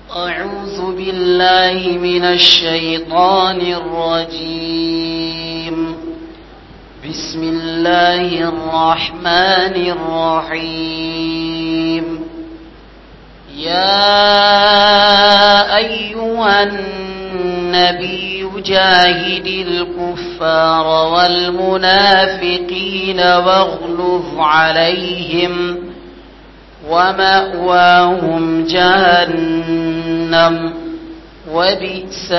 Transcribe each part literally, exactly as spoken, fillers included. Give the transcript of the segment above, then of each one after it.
أعوذ بالله من الشيطان الرجيم. بسم الله الرحمن الرحيم. يا أيها النبي جاهد الكفار والمنافقين واغلظ عليهم ومأواهم جهنم وبئس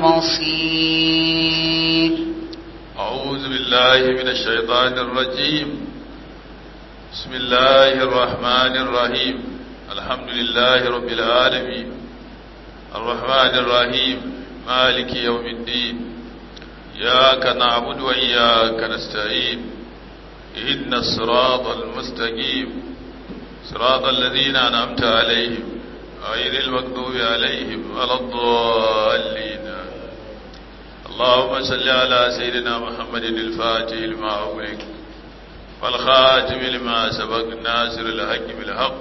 المصير. أعوذ بالله من الشيطان الرجيم. بسم الله الرحمن الرحيم. الحمد لله رب العالمين الرحمن الرحيم مالك يوم الدين. إياك نعبد وإياك نستعين. إن الصراط المستقيم صراط الذين أنعمت عليهم غير المغضوب عليهم ولا الضالين. اللهم صل على سيدنا محمد الفاتح لما أغلق والخاتم لما سبق الناصر الحق بالحق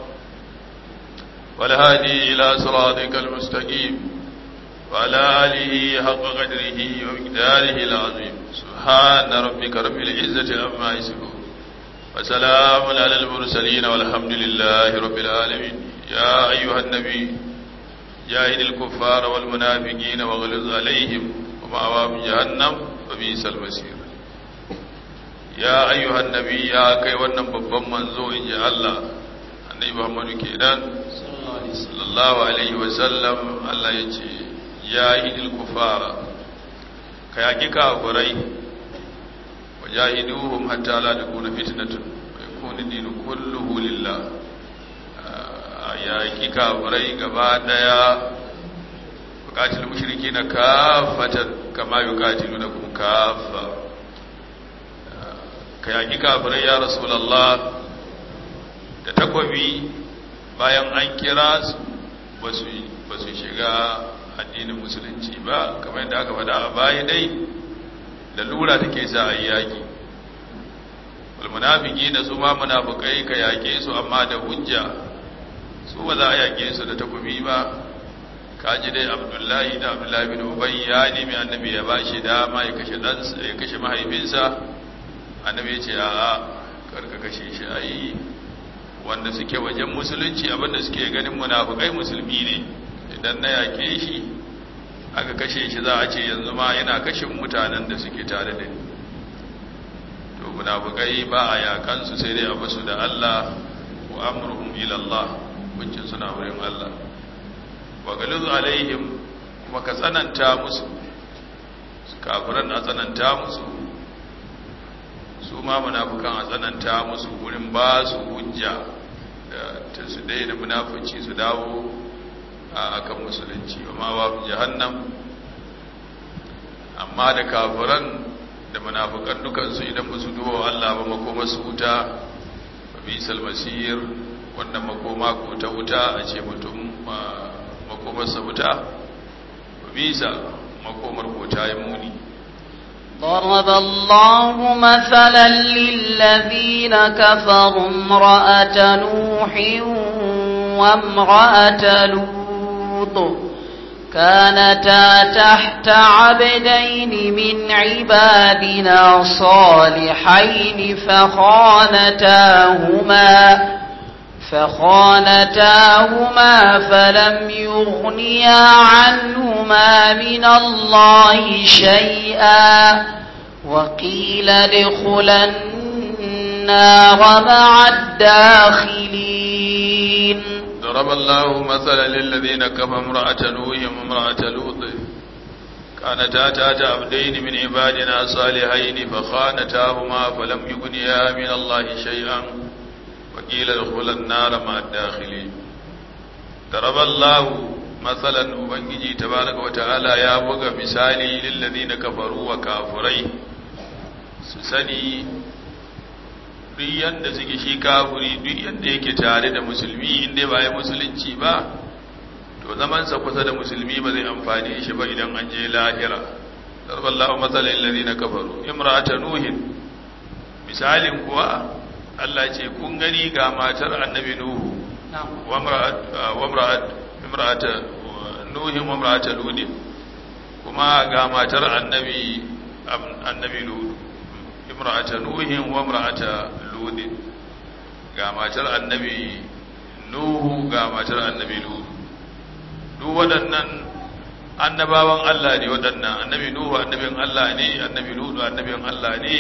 والهادي إلى صراطك المستقيم وعلى آله حق قدره ومقداره العظيم. سبحان ربك رب العزة عما يصفون وسلام على المرسلين والحمد لله رب العالمين. يا أيها النبي جاهد الكفار والمنافقين واغلظ عليهم ومأواهم جهنم وبئس المصير. يا أيها النبي يا كي wannan babban manzo inji Allah annabi Muhammad kenan sallallahu alaihi wasallam. Allah yace jahidil kufara kayaki kafirai wajahiduhum hatta la takuna fitnatun wa yakuna dinu kulluhu lillah. Yaki kafirai gaba daya bukatul mushrikina kafatan kama yuqatilunakum kafa. Kayaki kafirai ya rasulullah da takwabi bayan an kira su basu basu shiga addinin musulunci ba kamar yadda aka faɗa a baya dai lalura take sa a yaki. wal munafiqina su ma munafikai ka yake su amma da hujja. Su ba za a yake su da takobi ba. Kaji dai Abdullahi da Abdullahi bin Ubay ya nemi annabi ya bashi dama ya kashe dan ya kashe mahaifinsa. Annabi ya ce a'a karka kashe shi. Ai wanda suke wajen musulunci abinda suke ganin munafikai musulmi ne. Idan na yake shi aka kashe shi za a ce yanzu ma ina kashin mutanen da suke tare da ni. To munafikai ba a yakan su sai dai a basu da Allah wa amruhum ila Allah. Bincin suna wurin Allah. Wa galizu alaihim kuma ka tsananta musu. Kafiran a tsananta musu. Su ma munafikan a tsananta musu wurin ba su hujja da ta su daina munafici su dawo akan musulunci. Amma wa jahannam. Amma da kafiran da munafikan dukansu idan ba su duwa Allah ba makoma su wuta ba bisal masir. Wannan makoma ko ta wuta a ce mutum makomar sa wuta ba bisa makomar ko ta yi muni. ضرب الله مثلا للذين كفروا امرأة نوح وامرأة لوط كانتا تحت عبدين من عبادنا صالحين فخانتاهما فخانتاهما فلم يغنيا عنهما من الله شيئا وقيل ادخلا النار مع الداخلين. ضرب الله مثلا للذين كفروا امرأة نوح وامرأة لوط كانتا تحت عبدين من عبادنا صالحين فخانتاهما فلم يغنيا من الله شيئا وقيل ادخلا النار مع الداخلين. ضرب الله مثلا ubangiji tabaraka wa ta'ala ya buga misali lil ladina kafaru wa kafirai su sani duk yanda suke shi kafiri duk yanda yake tare da musulmi inda ba ya musulunci ba to zaman sa kusa da musulmi ba zai amfane shi ba idan an je lahira. ضرب الله مثلا lil ladina kafaru imra'atan nuhin misalin kuwa Allah ce kun gani ga matar annabi Nuhu wa imra'at imra'at nuhin wa imra'ata ludin kuma ga matar annabi annabi lut imra'ata nuhin wa imra'ata ludin ga matar annabi nuhu ga matar annabi lut duk waɗannan annabawan Allah ne waɗannan annabi nuhu annabin Allah ne annabi lut annabin Allah ne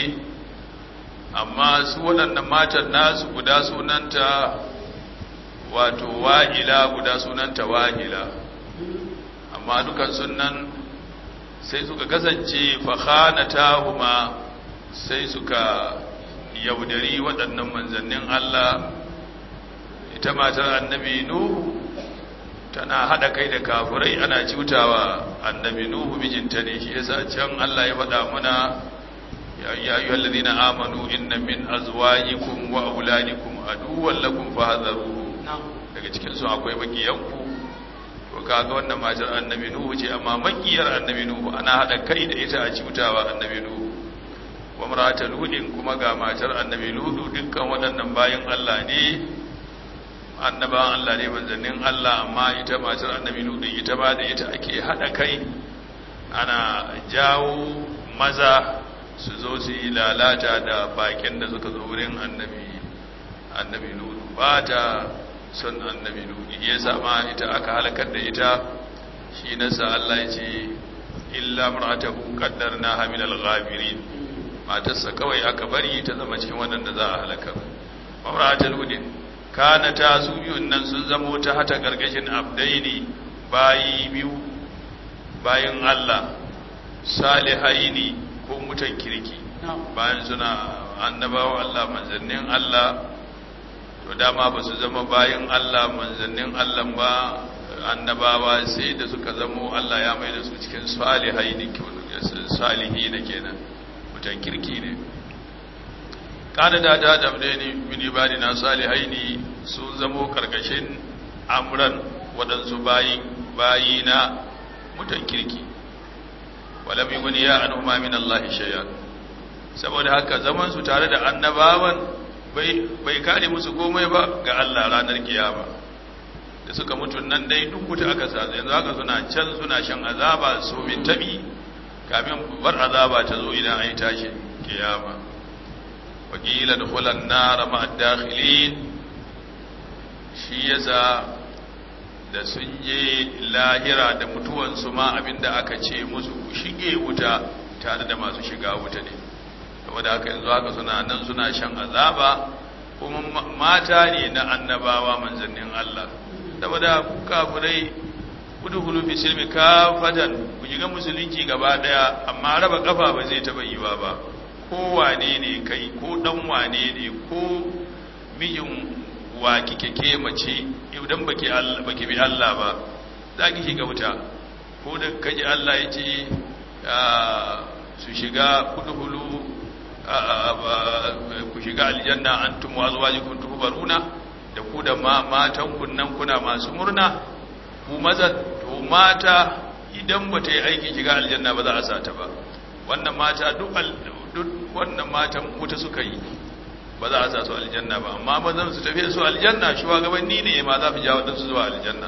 amma su waɗannan matan nasu guda sunanta wato wa'ila guda sunanta wahila amma dukan sunan sai suka kasance fakhanatahuma sai suka yaudari waɗannan manzannin Allah ita matar annabi nuhu tana hada kai da kafirai ana cutawa annabi nuhu mijinta ne shi yasa can Allah ya faɗa muna ya ayyuhal ladina amanu inna min azwajikum wa auladikum aduwwan lakum fahdharuhu daga cikin su akwai makiyanku to kaga wannan matar annabi nuhu ce amma makiyar annabi nuhu ana hada kai da ita a cutawa annabi nuhu wa mar'atul ludin kuma ga matar annabi ludu dukkan waɗannan bayin Allah ne annabawan Allah ne manzannin Allah amma ita matar annabi ludu ita ba da ita ake hada kai ana jawo maza su zo su yi lalata da bakin da suka zo wurin annabi annabi ludu ba ta son annabi ludu ya sama ita aka halakar da ita shi nasa Allah ya ce illa mar'atahu qaddarnaha min al-ghabirin matarsa kawai aka bari ta zama cikin waɗanda za a halaka mar'atul ludin kana ta su biyun nan sun zamo ta hata gargashin abdaini bayi biyu bayin Allah salihaini ko mutan kirki bayan suna annabawa Allah manzannin Allah to dama ba su zama bayin Allah manzannin Allah ba annabawa sai da suka zamo Allah ya mai da su cikin salihaini salihina kenan mutan kirki ne kana da da dabdeni min ibadina salihaini sun zamo karkashin amran wadansu bayi bayina mutan kirki walam yughni ya anuma min Allah shay'an saboda haka zaman su tare da annabawan bai bai kare musu komai ba ga Allah ranar kiyama da suka mutu nan dai duk wuta aka sa yanzu haka suna can suna shan azaba su min tabi kamin bar azaba ta zo idan ai tashi kiyama wakila dukhulan nar ma'ad dakhilin shi yasa da sun je lahira da mutuwansu ma abinda aka ce musu ku shige wuta tare da masu shiga wuta ne saboda haka yanzu haka suna nan suna shan azaba kuma mata ne na annabawa manzannin Allah saboda ku kafirai udkhulu fi silmi kafatan ku shiga musulunci gaba daya amma raba kafa ba zai taba yiwa ba ko wane ne kai ko dan wane ne ko mijin wa kike ke mace idan baki Allah baki bi Allah ba za ki shiga wuta ko da kaji Allah ya ce su shiga kudhulu ku shiga aljanna antum wa azwajukum tuhbaruna da ku da matan kunnan kuna masu murna ku maza to mata idan bata yi aiki shiga aljanna ba za a sata ba wannan mata duk duk wannan matan wuta suka yi ba za a sa su aljanna ba amma mazan su tafi su aljanna shugabanni ne ma za su jawo din su zuwa aljanna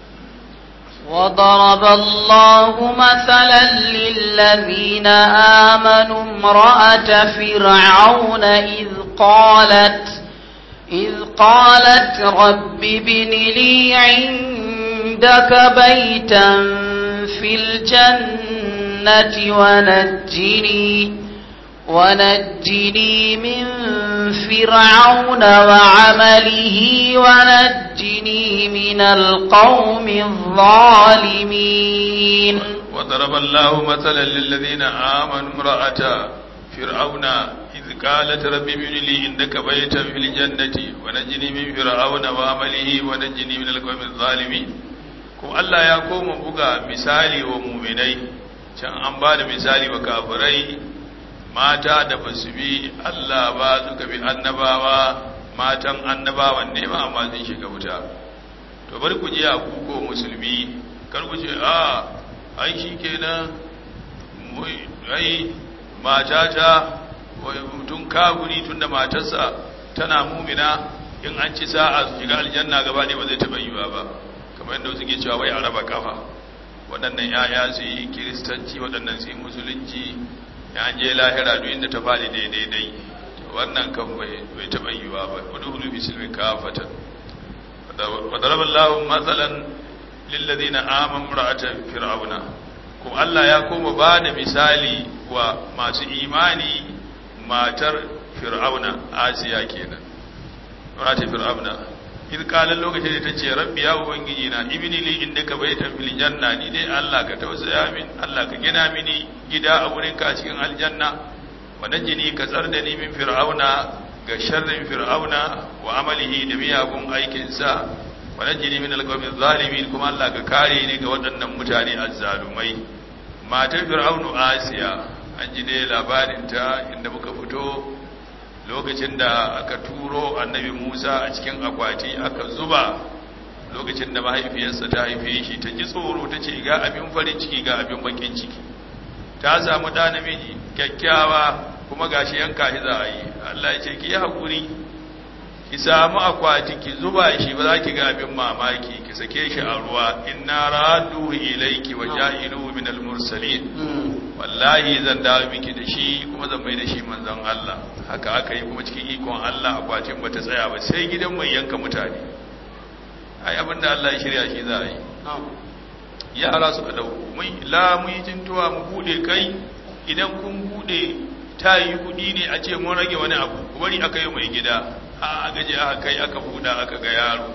وضرب الله مثلا للذين آمنوا امرأة فرعون إذ قالت إذ قالت رب ابن لي عندك بيتا في الجنة ونجني ونجني من فرعون وعمله ونجني من القوم الظالمين وضرب الله مثلا للذين آمنوا امرأة فرعون إذ قالت رب ابن لي عندك بيتا في الجنة ونجني من فرعون وعمله ونجني من القوم الظالمين كم الله يقوم بقى مثالي ومؤمني كان أنبال مثالي وكافري mata da ba su bi Allah ba suka bi annabawa matan annabawan ne ma amma sun shiga wuta to bari ku ji a kuko musulmi kar ku ce a ai shikenan ai matata wai mutun kafiri tunda matarsa tana mumina in an ci sa'a su shiga aljanna gaba ne ba zai taba yiwa ba kamar yadda suke cewa wai a raba kafa waɗannan ‘ya'ya su yi kiristanci waɗannan su yi musulunci ya je lahira duk inda ta faɗi daidai dai wannan kan bai taɓa yiwa ba wadda hulu fi silmi kafata wadda rabin lahun matsalan lillazi na aman ra'atar fir'auna kuma Allah ya koma ba da misali wa masu imani matar fir'auna asiya kenan ra'atar fir'auna in kalan lokacin da ta ce rabbi ya ubangiji na ibni li indaka baitan fil janna ni dai Allah ka tausaya min Allah ka gina mini gida a wurin ka cikin aljanna wa najini ka tsar da ni min fir'auna ga sharrin fir'auna wa amalihi da miyagun aikin sa wa najini min alqawmi zalimin kuma Allah ka kare ni ga waɗannan mutane azzalumai matar fir'aunu asiya an ji dai labarin ta inda muka fito lokacin da aka turo annabi Musa a cikin akwati aka zuba lokacin da mahaifiyarsa ta haife shi ta ji tsoro ta ce ga abin farin ciki ga abin bakin ciki ta samu ɗa namiji kyakkyawa kuma gashi yanka shi za a yi Allah ya ce ki yi haƙuri ki samu akwati ki zuba shi ba za ki ga abin mamaki ki sake shi a ruwa inna radduhu ilayki wa ja'iluhu min al-mursalin wallahi zan dawo miki da shi kuma zan mai da shi manzon Allah haka aka yi kuma cikin ikon Allah akwatin bata tsaya ba sai gidan mai yanka mutane ai abinda Allah ya shirya shi za a yi yara suka dauko mai la mu yi tintuwa mu bude kai idan kun bude tayi kudi ne a ce mun rage wani abu ku bari aka yi mai gida a gaje aka kai aka buda aka ga yaro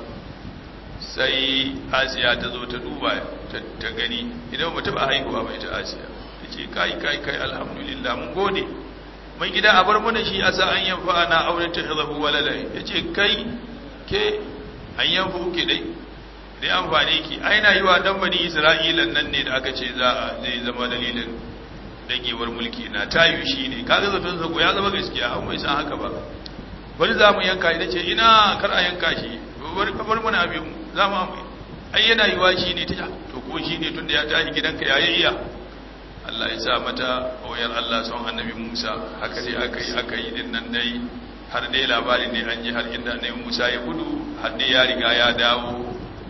sai Asiya ta zo ta duba ta gani idan ba ta ba haihuwa ba ita Asiya ce kai kai kai alhamdulillah mun gode mai gida a bar mana shi asa an yanfa ana aure ta hizahu walala yace kai ke an yanfa ke dai dai amfani ki aina yiwa dan bani Isra'ilan nan ne da aka ce za zai zama dalilin dagewar mulki na tayu shine kaga zafin sa ko ya zama gaskiya an bai san haka ba bari za mu yanka ita ce ina kar a yanka shi bari ka bar mana abin za mu ai yana yiwa shine ta to ko shine tunda ya tashi gidanka yayi iya Allah ya sa mata wayar Allah son annabi Musa haka dai aka yi aka yi din nan dai har dai labarin ne an ji har inda annabi Musa ya gudu har dai ya riga ya dawo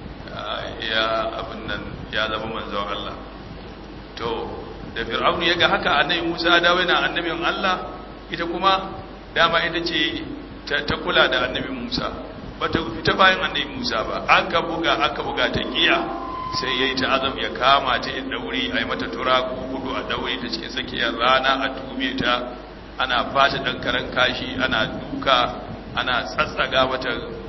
ya abin nan ya zama manzon Allah to da Fir'aun ya ga haka annabi Musa ya dawo yana annabin Allah ita kuma dama ita ce ta kula da annabi Musa bata fita bayan annabi Musa ba aka buga aka buga ta kiya sai ya yi ta azam ya kama ta in dauri a yi mata turaku hudu a dauri ta cikin tsakiyar rana a tube ta ana fata ɗan karan kashi ana duka ana tsatsaga mata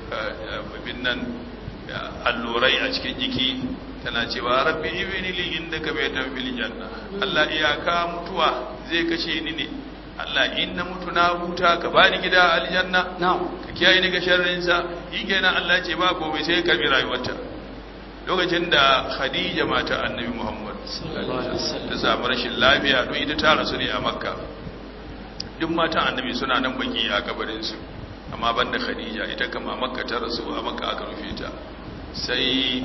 nan allurai a cikin jiki tana cewa rabbi ibni li indaka baytan fil janna Allah iyaka mutuwa zai kashe ni ne Allah in na mutu na huta ka bani gida aljanna ka kiyaye ni ga sharrin sa yikenan Allah ce ba gobe sai ka bi rayuwarta lokacin da Khadija mata annabi Muhammad ta samu rashin lafiya don ita ta rasu ne a Makka duk matan annabi suna nan baki a kabarin su amma banda Khadija ita kama Makka ta rasu a Makka aka rufe ta sai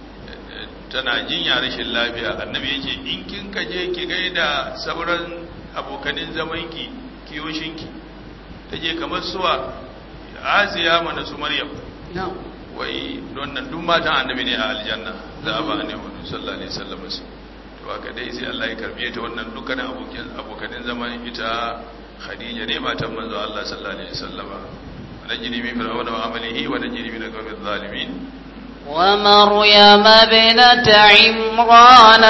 tana jinya rashin lafiya annabi yake in kin kaje ki gaida sauran abokanin zamanki kiyoshinki taje kamar suwa Asiya mana su Maryam wai don nan duk matan annabi ne a aljanna za a ba ne wani sallallahu alaihi wasallam to haka dai sai Allah ya karbe ta wannan dukkanin abokan abokanin zaman ita Khadija ne matan manzo Allah sallallahu alaihi wasallam najini min fir'auna wa amalihi wa najini min al-qawmi adh-dhalimin wa maryam ibnat imran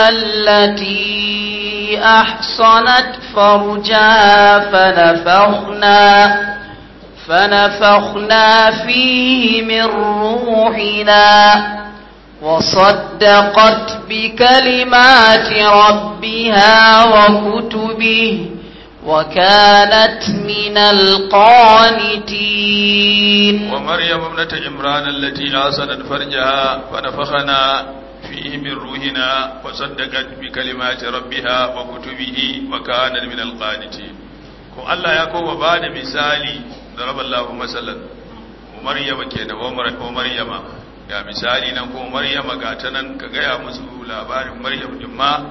allati ahsanat farjaha fanafakhna فنفخنا فيه من روحنا وصدقت بكلمات ربها وكتبه وكانت من القانتين ومريم ابنة عمران التي آسنت فرجها فنفخنا فيه من روحنا وصدقت بكلمات ربها وكتبه وكانت من القانتين كون الله يكون بعد مثالي ضرب الله مثلا ومريم كينا ومريم يا مثالي nan ko Maryama ga ta nan ka ga ya musu labarin Maryam din ma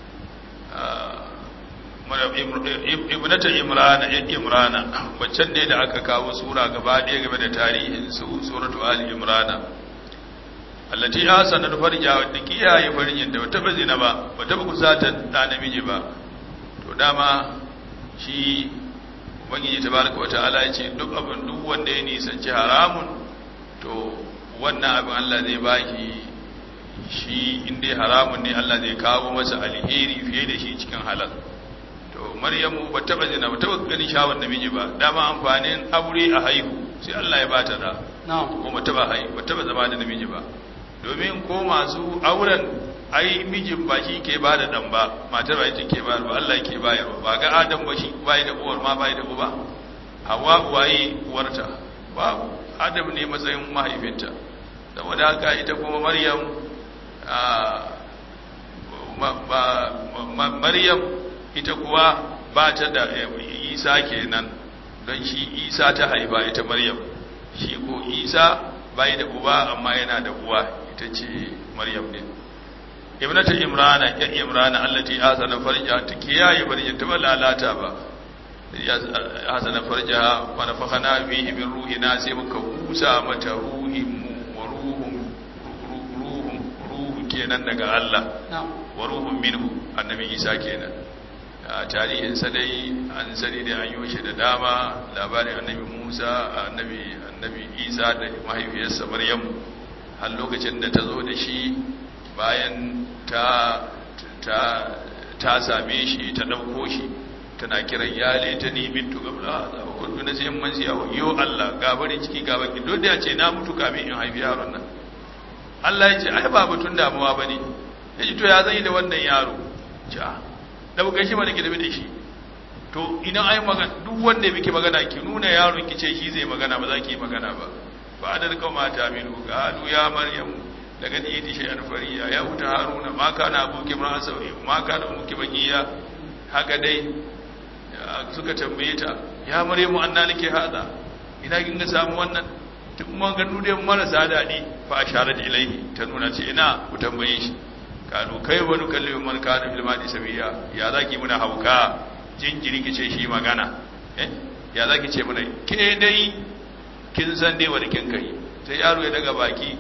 ibnata Imran Imran waccan ne da aka kawo sura gaba ɗaya game da tarihin su suratu Ali Imran allati asana farja wadda kiyaye farin da wata bazina ba wata kusata da namiji ba to dama shi ubangiji tabaraka wa ta'ala ya ce duk abin duk wanda ya nisanci haramun to wannan abin Allah zai baki shi inda haramun ne Allah zai kawo masa alheri fiye da shi cikin halal to maryamu ba taba zina ba taba ganin shawar namiji ba dama amfanin aure a haihu sai Allah ya bata da ko ba taba haihu ba taba zama da namiji ba domin ko masu auren ai mijin ba shi ke ba da dan ba matar ba ita ke ba ba Allah ke bayarwa ba ga Adam ba shi bai da uwar ma bai da uba Hawwa waye uwarta babu Adam ne matsayin mahaifinta saboda haka ita kuma Maryam Maryam ita kuwa ba ta da Isa kenan don shi Isa ta haifa ita Maryam shi ko Isa bai da uba amma yana da uwa ita ce Maryam ne ibnatu Imrana ya Imrana allati azana farja ta kiyaye farja ta lalata ba ya azana farja wa nafakhana bihi min ruhina sai muka busa mata ruhin mu wa ruhum ruhum ruhu kenan daga Allah wa ruhum minhu annabi Isa kenan tarihin sa dai an sani da an yi shi da dama labarin annabi Musa annabi annabi Isa da mahaifiyarsa Maryam har lokacin da ta zo da shi bayan ta ta ta same shi ta dauko shi tana kiran yale ta ni bintu qabla za ku kuntu na sai man siya yo Allah gabarin ciki gaban ki dole ya ce na mutu kamin in haifi yaron nan Allah ya ce ai ba mutun damuwa bane yaji to ya zai da wannan yaro ja da buga shi mana ki da shi to idan ai magana duk wanda yake magana ki nuna yaron ki ce shi zai magana ba za ki yi magana ba fa adal kama ta minu qalu ya maryam daga ni yiti shay'an fariya ya wuta haruna ma kana abuki ma sawi ma kana muki bakiya haka dai suka tambaye ta ya maryamu anna laki hada ina kin ga samu wannan duk mun ga nude marasa dadi fa asharat ilaihi ta nuna ce ina ku tambaye shi kanu kai wani kalli man kana fil madi sabiya ya zaki muna hauka jinjiri kice shi magana eh ya zaki ce muna ke dai kin san dai wani kin kai sai yaro ya daga baki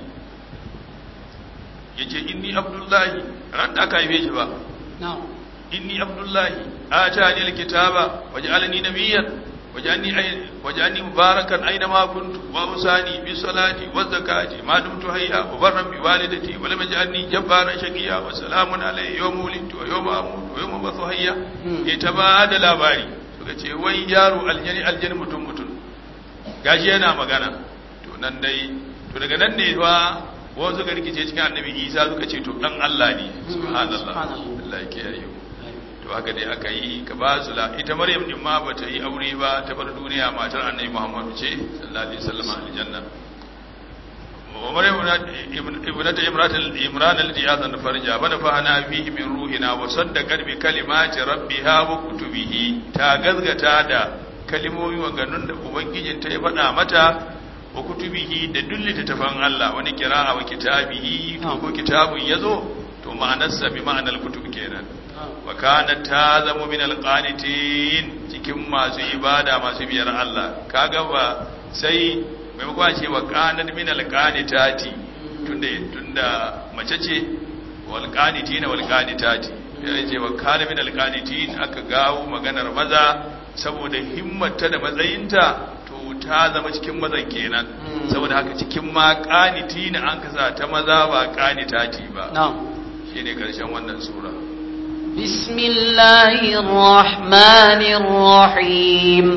yace inni abdullahi ran da aka haife shi ba na'am inni abdullahi atani alkitaba waj'alni nabiyyan waj'alni waj'alni mubarakan aina ma kuntu wa usani bi salati wa zakati ma dumtu hayya wa barran bi walidati wa lam yaj'alni jabbaran shaqiya wa salamun alayya yawma wulidtu wa yawma amutu wa yawma bathu hayya ita ba da labari suka ce wai yaro aljani aljani mutum mutum gashi yana magana to nan dai to daga nan ne fa wasu suka rikice cikin annabi Isa suka ce to dan Allah ne subhanallah Allah ya kiyaye to haka dai aka yi ka ba su la ita Maryam din ma bata yi aure ba ta bar duniya matar annabi Muhammad ce sallallahu alaihi wasallam aljanna wa Maryam ibnatu imratul imran allati azan farja bana fa ana fihi min ruhina wa saddaqat bi kalimati rabbiha wa kutubihi ta gazgata da kalimomi wa ganun da ubangijin ta ya faɗa mata wa kutubihi da dullita tafan Allah wani kira'a wa kitabihi ko kitabun yazo to ma'anarsa bi ma'anar kutub kenan wa kana ta zama min alqanitin cikin masu ibada masu biyar Allah kaga ba sai maimakon ce wa kana min alqanitati tunda tunda mace ce wal qanitina wal qanitati sai ce wa kana min alqanitin aka gawo maganar maza saboda himmata da matsayinta ta zama cikin mazan kenan saboda haka cikin ma qaniti ne an kasa ta maza ba qanitati ba na'am shine karshen wannan sura bismillahir rahmanir rahim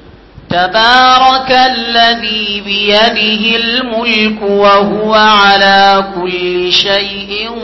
tabarakalladhi bi yadihi al-mulku wa huwa ala kulli shay'in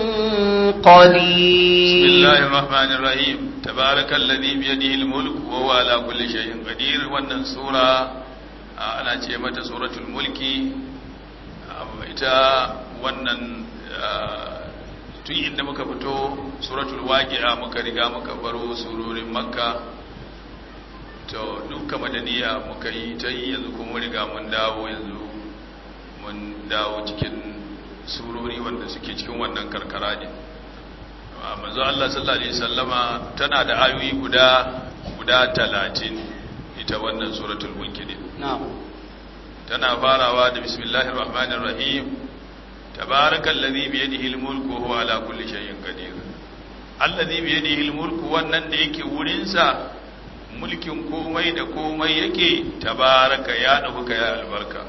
qadir bismillahir rahmanir rahim tabarakalladhi bi yadihi al-mulku wa huwa ala kulli shay'in qadir wannan sura ana ce mata suratul mulki ita wannan tun inda muka fito suratul waqi'a muka riga muka baro surorin makka to duka madaniya muka yi ta yi yanzu kuma riga mun dawo yanzu mun dawo cikin surori wanda suke cikin wannan karkara ne manzo Allah sallallahu alaihi wasallama tana da ayoyi guda guda talatin ita wannan suratul mulki ne tana farawa da bismillahir rahmanir rahim tabarakallazi bi yadihi almulku wa huwa ala kulli shay'in qadir allazi bi yadihi almulku wannan da yake wurin sa mulkin komai da komai yake tabaraka ya dauka ya albarka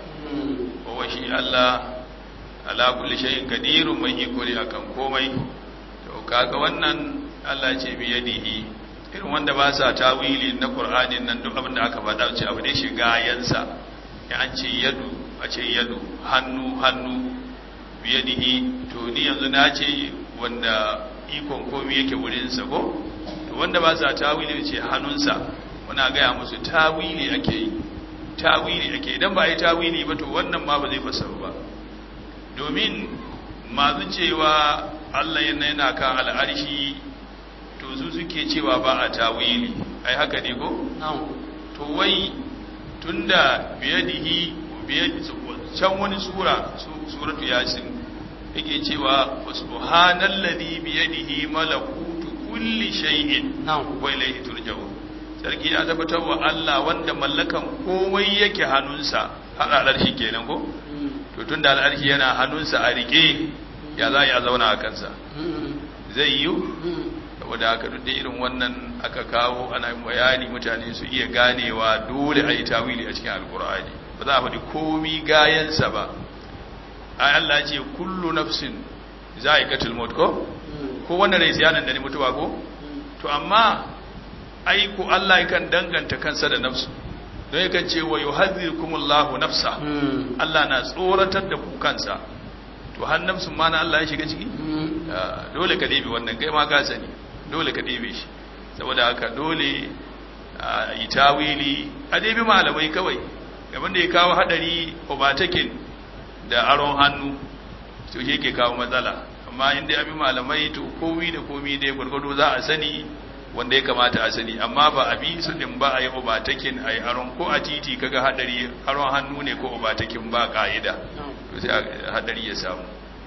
wa shi Allah ala kulli shay'in qadirun mai iko ne akan komai to kaga wannan Allah ce bi yadihi irin wanda ba sa tawili na Qur'anin nan duk abin da aka faɗa ce abu ne shiga yansa ya an ce yadu a ce yadu hannu hannu bi yadihi to ni yanzu na ce wanda ikon komai yake wurin sa ko to wanda ba sa tawili ce hannunsa muna gaya musu tawili ake yi tawili ake idan ba yi tawili ba to wannan ma ba zai fasaru ba domin masu cewa Allah yana yana kan al'arshi to su suke cewa ba a tawili ai haka ne ko to wai tunda biyadihi biyadi can wani sura suratu yasin yake cewa subhanallazi biyadihi malakutu kulli shay'in wa ilayhi turja'un sarki ya tabbatar wa Allah wanda mallakan komai yake hannunsa har al'arshi kenan ko to tunda al'arshi yana hannunsa a rike ya za ya zauna a kansa zai yi saboda haka duk da irin wannan aka kawo ana yin bayani mutane su iya ganewa dole a yi tawili a cikin alkur'ani ba za a faɗi komi gayansa ba ai Allah ce kullu nafsin za'iqatul maut ko ko wannan rai sai da ni mutuwa ko to amma ai ko Allah yakan danganta kansa da nafsu don yakan ce wa yuhadhirukumullahu nafsa Allah na tsoratar da ku kansa to har nafsun ma na Allah ya shiga ciki dole ka ɗebe wannan kai ma ka sani dole ka ɗebe shi saboda haka dole a yi tawili a ɗebe malamai kawai gaban da ya kawo haɗari obatakin da aron hannu to shi ke kawo matsala amma inda ya bi malamai to komi da komi dai gwargwado za a sani wanda ya kamata a sani amma ba a bi su din ba a yi obatakin a yi aron ko a titi kaga haɗari aron hannu ne ko obatakin ba ka'ida to sai haɗari ya samu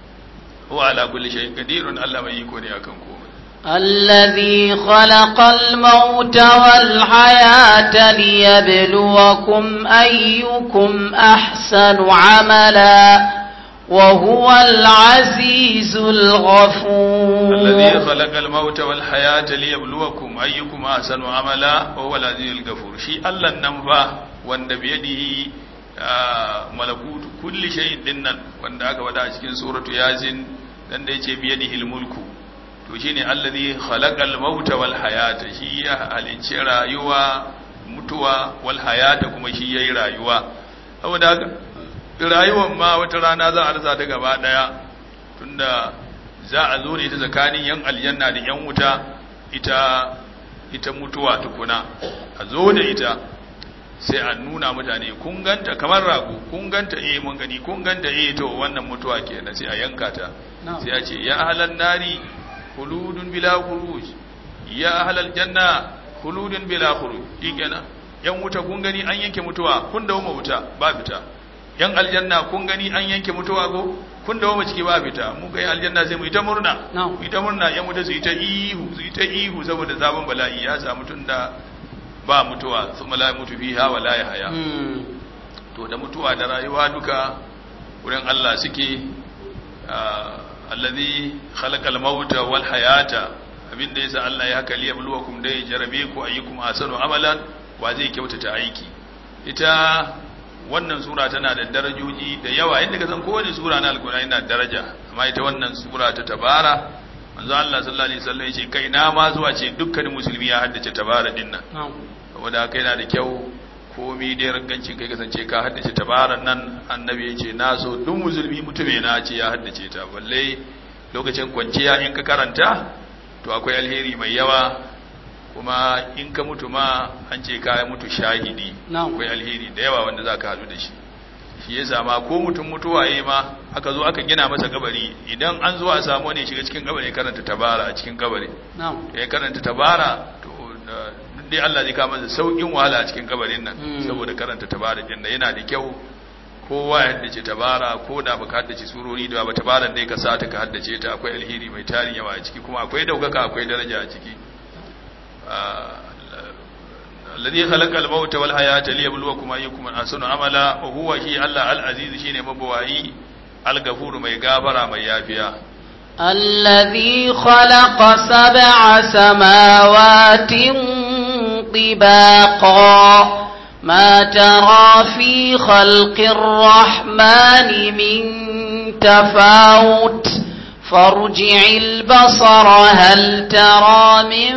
wa ala kulli shay'in qadirun Allah mai iko ne akan komai الذي خلق الموت والحياة ليبلوكم أيكم أحسن عملا وهو العزيز الغفور الذي خلق الموت والحياة ليبلوكم أيكم أحسن عملا وهو العزيز الغفور شيء الله النمفا وان بيده ملكوت كل شيء دنن وان aka wada a cikin suratu yasin dan da yace biyadihi almulku to shine allazi khalaqal mauta wal hayata shi ya halicci rayuwa mutuwa wal hayata kuma shi yayi rayuwa saboda haka rayuwar ma wata rana za a rasa ta gaba daya tunda za a zo ne ta tsakanin yan aljanna da yan wuta ita ita mutuwa tukuna a zo da ita sai a nuna mutane kun ganta kamar rago kun ganta eh mun gani kun ganta eh to wannan mutuwa kenan sai a yanka ta sai a ce ya ahlan nari khuludun bila khuruj ya ahlal janna khuludun bila khuruj shikenan yan wuta kun gani an yanke mutuwa kun dawo wuta ba fita yan aljanna kun gani an yanke mutuwa ko kun dawo mu ciki ba fita mu ga aljanna sai mu ita murna mu ita murna yan wuta su ita ihu su ita ihu saboda zabon bala'i ya samu tunda ba mutuwa thumma la mutu fiha wa la yahya to da mutuwa da rayuwa duka wurin Allah suke allazi khalaqal mauta wal hayata abinda yasa Allah ya haka liyabluwakum dai jarabe ku ayyukum ahsanu amalan wa zai kyautata aiki ita wannan sura tana da darajoji da yawa inda ka san kowace sura na alqur'ani na daraja amma ita wannan sura ta tabara manzo Allah sallallahu alaihi wasallam yace kai na ma zuwa ce dukkanin musulmi ya haddace tabara din nan saboda haka yana da kyau komai dai rangancin kai kasance ka haddace tabaran nan annabi yace na so duk musulmi mutume na ce ya haddace ta balle lokacin kwanciya in ka karanta to akwai alheri mai yawa kuma in ka mutu ma an ce ka mutu shahidi akwai alheri da yawa wanda zaka hadu da shi shi yasa ma ko mutum mutuwa yayi ma aka zo aka gina masa kabari idan an zo a samu ne shiga cikin kabari karanta tabara a cikin kabari na'am ya karanta tabara to dai Allah zai kama da saukin wahala a cikin kabarin nan saboda karanta tabara din yana da kyau kowa ya haddace tabara ko da baka haddace surori da ba tabaran dai ka sa ta ka haddace ta akwai alheri mai tarin yawa a ciki kuma akwai daukaka akwai daraja a ciki alladhi khalaqa al-mauta wal hayata liyabluwakum ayyukum ahsanu amala wa huwa shi Allah al-aziz shine mabawayi al-ghafur mai gafara mai yafiya الذي خلق سبع سماوات طباقا ما ترى في خلق الرحمن من تفاوت فارجع البصر هل ترى من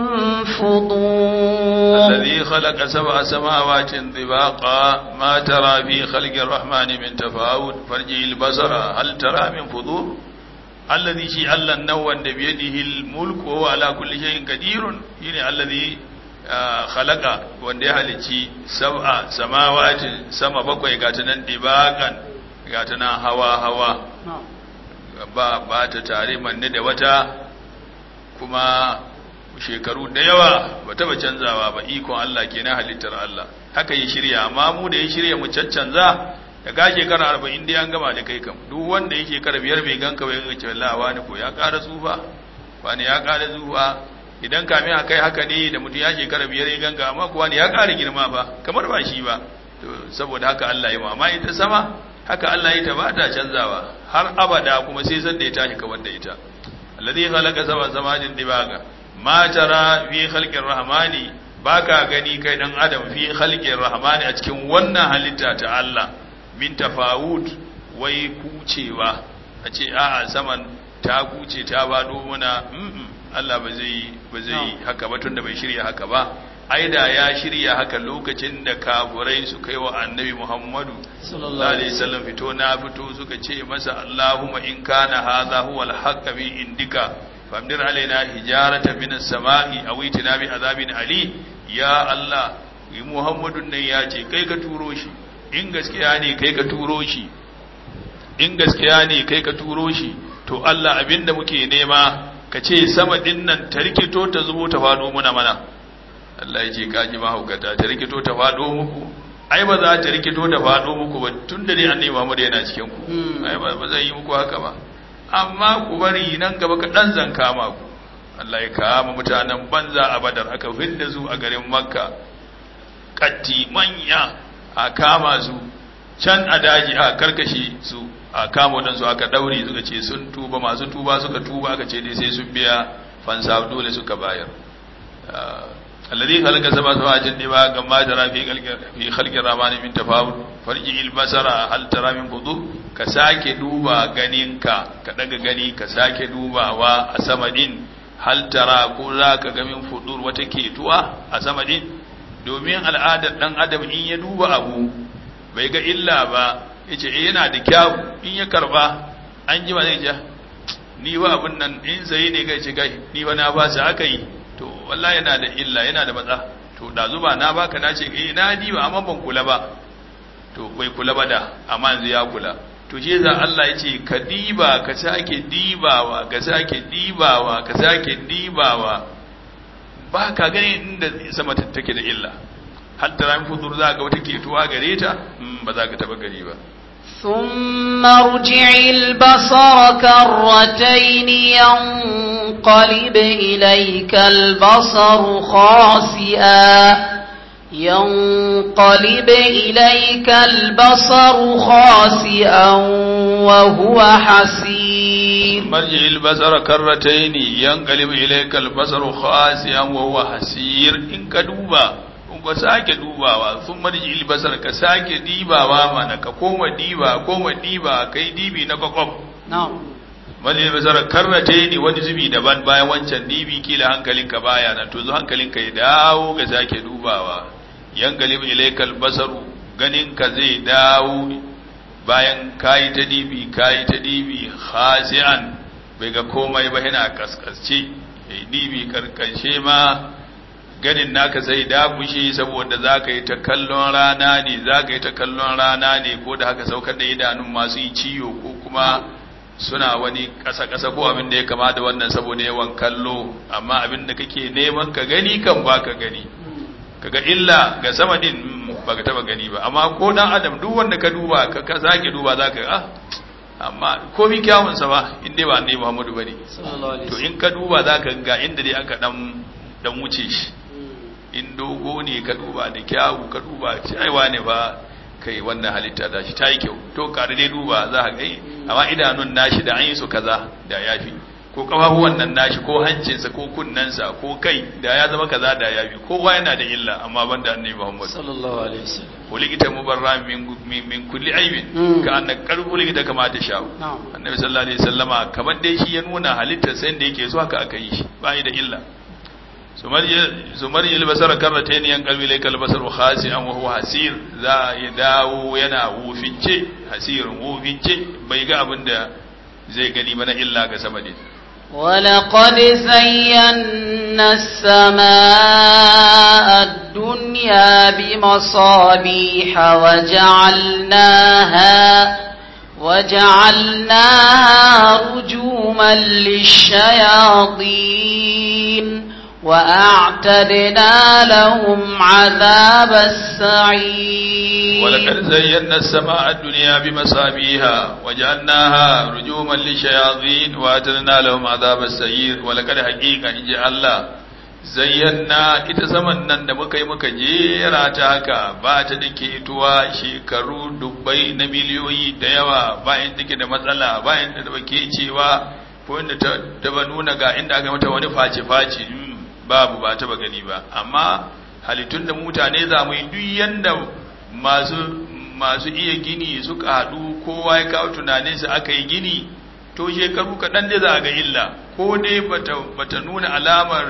فضول الذي خلق سبع سماوات طباقا ما ترى في خلق الرحمن من تفاوت فارجع البصر هل ترى من فضول الذي شيء الله نوان بيده الملك وهو على كل شيء قدير يعني الذي خلق wanda ya halicci sab'a samawati sama bakwai gata nan dibakan gata nan hawa hawa ba ba ta tare manne da wata kuma shekaru da yawa ba taba canzawa ba ikon Allah kenan halittar Allah haka yi shirya amma mu da ya shirya mu caccanza da ga shekara arba'in dai an gama da kai kam duk wanda yake shekara biyar bai ganka bai ga cewa Allah wani ko ya ƙara tsufa wani ya ƙara tsufa idan kamin a kai haka ne da mutum ya shekara biyar ya ganga amma kuwa ne ya ƙara girma ba kamar ba shi ba to saboda haka Allah ya mama ita sama haka Allah ya ta ba ta canzawa har abada kuma sai san da ya tashi kawar da ita alladhi khalaqa sab'a samawati dibaga ma tara fi khalqir rahmani baka gani kai dan adam fi khalqir rahmani a cikin wannan halitta ta Allah min tafawud wai kucewa a ce a'a saman ta kuce ta bado muna Allah ba zai ba zai haka ba tunda bai shirya haka ba aida ya shirya haka lokacin da kafurai su kai wa annabi Muhammadu sallallahu alaihi wasallam fito na fito suka ce masa Allahumma in kana hadha huwa al-haqq bi indika famdir alaina hijaratan min as-sama'i aw itina bi azabin ali ya Allah Muhammadun nan ya ce kai ka turo shi in gaskiya ne kai ka turo shi in gaskiya ne kai ka turo shi to Allah abinda muke nema ka ce sama din nan ta rikito ta zubo ta fado muna mana Allah ya ce kaji mahaukata ta rikito ta fado muku ai ba za ta rikito ta fado muku ba tun da dai annabi Muhammad yana cikin ku ai ba zai yi muku haka ba amma ku bari nan gaba ka dan zan kama ku Allah ya kama mutanen banza a Badar aka fidda su a garin Makka katti manya a kama su can a daji a karkashe su a kama wadansu aka daure suka ce sun tuba masu tuba suka tuba aka ce dai sai sun biya fansa dole suka bayar alladhi khalaqa sab'a samawati diba gamma tara fi khalqi fi khalqi rahmani min tafawut farji al basara hal tara min fudu ka sake duba ganinka ka daga gani ka sake dubawa a sama din hal tara ko zaka ga min fudur wata ketuwa a sama din domin al'adar dan adam in ya duba abu bai ga illa ba yace eh yana da kyau in ya karba an ji ba zai ja ni ba abun nan in sai ne kai ce kai ni ba na ba sa aka yi to wallahi yana da illa yana da matsa to da zuba na baka na ce eh na di ba amma ban kula ba to bai kula ba da amma yanzu ya kula to shi yasa Allah yace ka diba ka sake dibawa ka sake dibawa ka sake dibawa ba ka gani inda sama take da illa hal tara min fudur za ga wata ketuwa gare ta ba za ka taba gari ba ثم ارجع البصر كرتين ينقلب إليك البصر خاسئا ينقلب إليك البصر خاسئا وهو حسير مرجع البصر كرتين ينقلب إليك البصر خاسئا وهو حسير إن كدوبا ka sake dubawa sun marji ilbasar ka sake dibawa mana ka koma diba koma diba kai dibi na kwakwam na'am marji ilbasar karrate ni wani zubi daban bayan wancan dibi kila hankalinka baya nan to zo hankalinka ya dawo ka sake dubawa yangalib ilaykal basaru ganinka zai dawo bayan kai ta dibi kai ta dibi khasi'an bai ga komai ba yana kaskasce kai dibi karkashe ma ganin naka zai dagushe saboda zaka yi ta kallon rana ne zaka yi ta kallon rana ne ko da haka saukar da idanun masu yi ciyo ko kuma suna wani ƙasa-ƙasa ko abin da ya kama da wannan saboda yawan kallo amma abin da kake neman ka gani kan baka gani kaga illa ga sama din baka taba gani ba amma ko dan adam duk wanda ka duba ka ka sake duba zaka ah amma komai kyawun sa ba inda ba annabi Muhammadu bane to in ka duba zaka ga inda dai aka dan dan wuce shi in dogo ne ka duba da kyawu ka duba ai wane ba kai wannan halitta da shi ta yi kyau to ƙari dai duba za ka gai amma idanun nashi da an yi su kaza da ya fi ko ƙafafuwan nan nashi ko hancinsa ko kunnensa ko kai da ya zama kaza da ya fi kowa yana da illa amma ban da annabi Muhammad sallallahu alaihi wasallam kulikita mubarra min min kulli aibin ka anna qarbu likita kama ta sha annabi sallallahu alaihi wasallama kamar dai shi ya nuna halittar sai da yake so haka aka yi shi ba yi da illa zumar yi albasar karrata ne yan kalbi laikal basar khasi an wa hasir za ya dawo yana wufince hasirin wufince bai ga abin da zai gani mana illa ga sama din ولقد زينا السماء الدنيا بمصابيح وجعلناها وجعلناها رجوما للشياطين وأعتدنا لهم عذاب السعير ولقد زينا السماء الدنيا بمصابيها وجعلناها رجوما للشياطين وأعتدنا لهم عذاب السعير ولقد حقيقة إن جاء الله zayyana ita zaman nan da muka yi muka jera ta haka ba ta da ketuwa shekaru dubbai na miliyoyi da yawa bayan take da matsala bayan da ba ke cewa ko inda ta ba nuna ga inda aka mata wani face-face babu ba ta ba gani ba amma halittun da mutane za mu yi duk yanda masu masu iya gini suka haɗu kowa ya kawo tunaninsa aka yi gini to shekaru kaɗan dai za a ga illa ko dai bata nuna alamar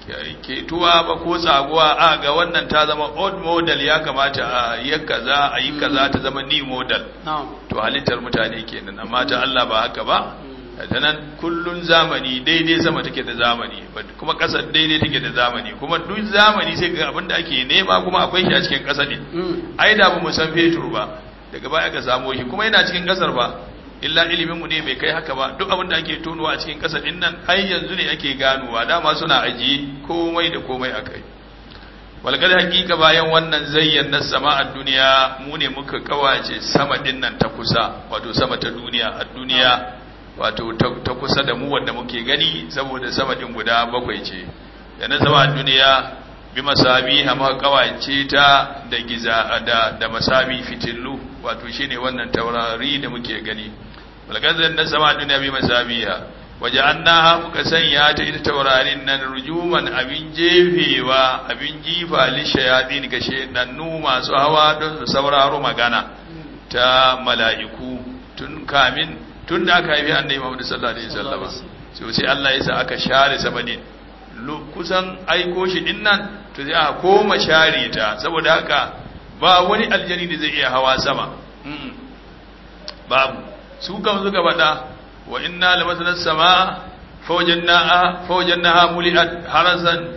ketuwa ba ko tsaguwa a ga wannan ta zama old model ya kamata a yi kaza a yi kaza ta zama new model to halittar mutane kenan amma ta Allah ba haka ba ta nan kullun zamani daidai sama take da zamani kuma kasar daidai take da zamani kuma duk zamani sai ga abinda ake nema kuma akwai shi a cikin kasar ne ai da ba mu san fetur ba daga baya ka samu shi kuma yana cikin kasar ba illa ilimin mu ne bai kai haka ba duk abinda ake tonowa a cikin kasar din nan ai yanzu ne ake ganowa dama suna ajiye komai da komai akai walƙar hakika bayan wannan zayyana sama'ar duniya mu ne muka kawace sama din nan ta kusa wato sama ta duniya a duniya wato ta kusa da mu wanda muke gani saboda sama din guda bakwai ce da na sama duniya bi masabi hama kawace ta da giza da da masabi fitillu wato shine wannan taurari da muke gani walƙar na sama duniya bi masabiha waje annaha muka sanya ta ita taurarin nan rujuman abin jefewa abin jifa li shayatin ga shedannu masu hawa don su sauraro magana ta mala'iku tun kamin tun da aka haifi annabi Muhammad sallallahu alaihi wasallam sai sai Allah ya sa aka share sabadin kusan aiko shi din nan to sai aka koma share ta saboda haka ba wani aljani da zai iya hawa sama babu su kan suka bada wa inna lamasna as-samaa fawajadnaha fawajadnaha muli'at harasan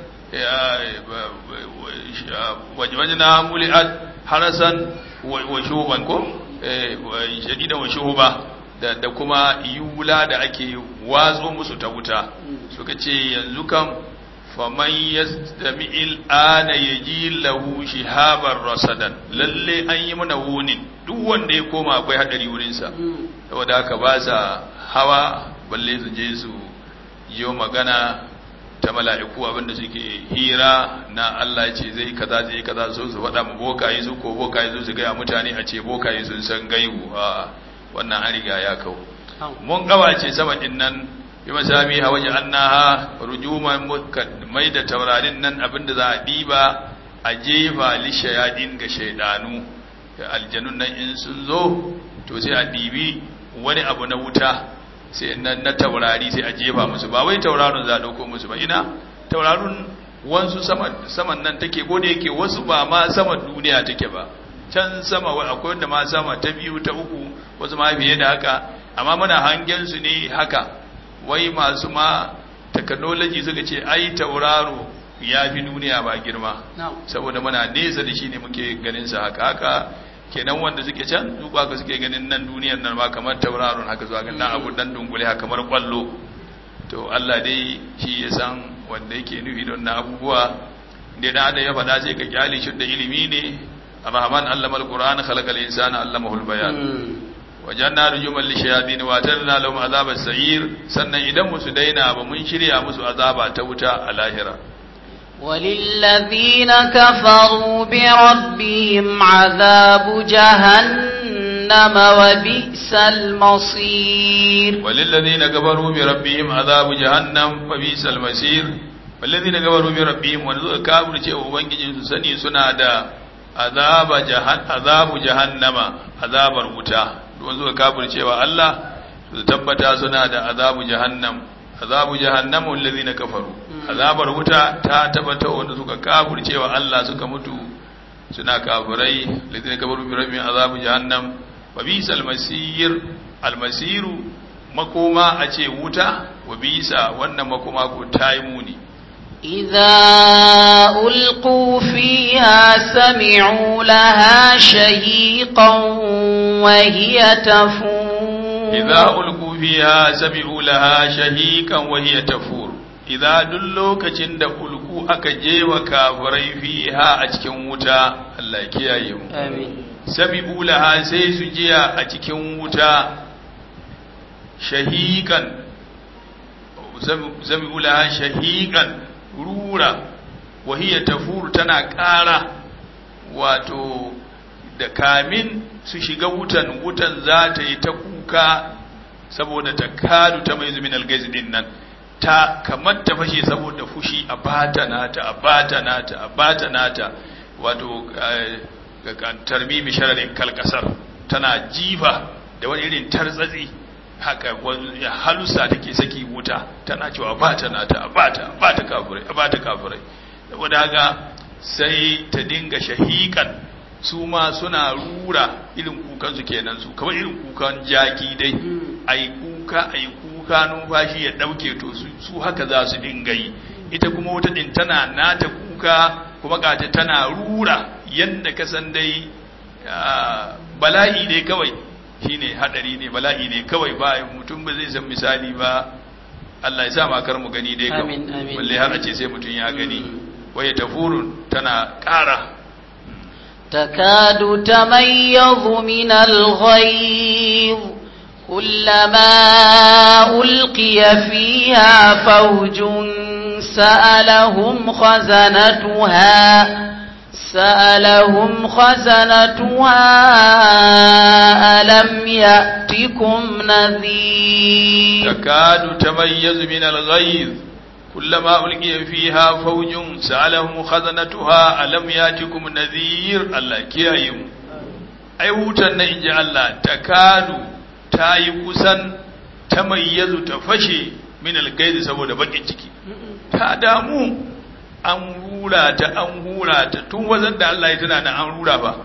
wajadnaha muli'at harasan wa shuban ko shadidan wa shuba da da kuma yula da ake watso musu ta wuta suka ce yanzu kam faman yastami'il ana yaji lahu shihabar rasadan lalle an yi mana wunin duk wanda ya koma akwai hadari wurin sa saboda haka ba sa hawa balle su je su yi magana ta mala'iku abinda suke hira na Allah ya ce zai kaza zai kaza so su faɗa mu bokaye su ko bokaye su su ga mutane a ce bokaye sun san gaibu a wannan an riga ya kawo mun gabace sama din nan bi masami hawaje annaha rujuman mai da taurarin nan abinda za a diba a jefa li shayadin ga shaydanu aljanun nan in sun zo to sai a dibi wani abu na wuta sai nan na taurari sai a jefa musu ba wai tauraron za a dauko musu ba ina tauraron wansu sama saman nan take gode yake wasu ba ma sama duniya take ba can sama akwai wanda ma sama ta biyu ta uku wasu ma fiye da haka amma muna hangen su ne haka wai masu ma technology suka ce ai tauraro ya fi duniya ba girma saboda muna nesa da shi ne muke ganin sa haka haka kenan wanda suke can su ka suke ganin nan duniyar nan ma kamar tauraron haka zuwa ga dan abu dan dungule haka kamar kwallo to Allah dai shi ya san wanda yake nufi don na abubuwa da dan adam ya faɗa sai ka kyale shi da ilimi ne Ar-Rahman allama al-Qur'an khalaqal insana allamahu al-bayan wajanna rujuman lishayatin wa tarna lahum azaba sa'ir sannan idan musu daina ba mun shirya musu azaba ta wuta a lahira وللذين كفروا بربهم عذاب جهنم وبئس المصير وللذين كفروا بربهم عذاب جهنم وبئس المصير والذين كفروا بربهم وذو كافر ce ubangijin su sani suna da azaba jahan azabu jahannama azabar wuta don zo kafir cewa Allah su tabbata suna da azabu jahannam azabu jahannam wallazina kafaru azabar wuta ta tabbata wanda suka kafir cewa Allah suka mutu suna kafirai lazina kafaru bi rabbihim azabu jahannam wa bisal masir al masiru makoma a ce wuta wa bisa wannan makoma ko tayi muni إذا ألقوا فيها سمعوا لها شهيقا وهي تفور إذا ألقوا فيها سمعوا لها شهيقا وهي تفور إذا دلوك جند ألقوا أكجي وكافري فيها أتكن وتا الله كيايم آمين سمعوا لها سيسجيا أتكن وتا شهيقا سمعوا لها شهيقا rura wahiyya tafur tana ƙara wato da kamin su shiga wutan wutan za ta yi ta kuka saboda ta kadu ta mai zumin algaiz din nan ta kamar ta fashe saboda fushi a bata nata a bata nata a bata nata wato ga tarmi mishararin kalkasar tana jifa da wani irin tartsatsi haka halusa take saki wuta tana cewa ba ta nata ba ta ba ta kafirai ba ta kafirai saboda haka sai ta dinga shahiqan su ma suna rura irin kukan su kenan su kamar irin kukan jaki dai ai kuka ai kuka numfashi ya dauke to su, su haka za su dinga yi ita kuma wata din tana nata kuka kuma gata tana rura yanda ka san dai bala'i dai kawai shine hadari ne bala'i ne kawai ba mutum ba zai san misali ba Allah ya sa makar mu gani dai kawai balle har a ce sai mutum ya gani waye tafurun tana ƙara takadu tamayyazu min al-ghayz kullama ulqiya fiha fawjun sa'alahum khazanatuha سألهم خزنتها ألم يأتكم نذير تكاد تميز من الغيظ كلما ألقي فيها فوج سألهم خزنتها ألم يأتكم نذير الله كيايم أي وتن إن جاء الله تكاد تايكسن تميز تفشي من الغيظ سبب بقين ciki ta damu an rura ta an hura ta tun wazan da Allah ya tana na an rura ba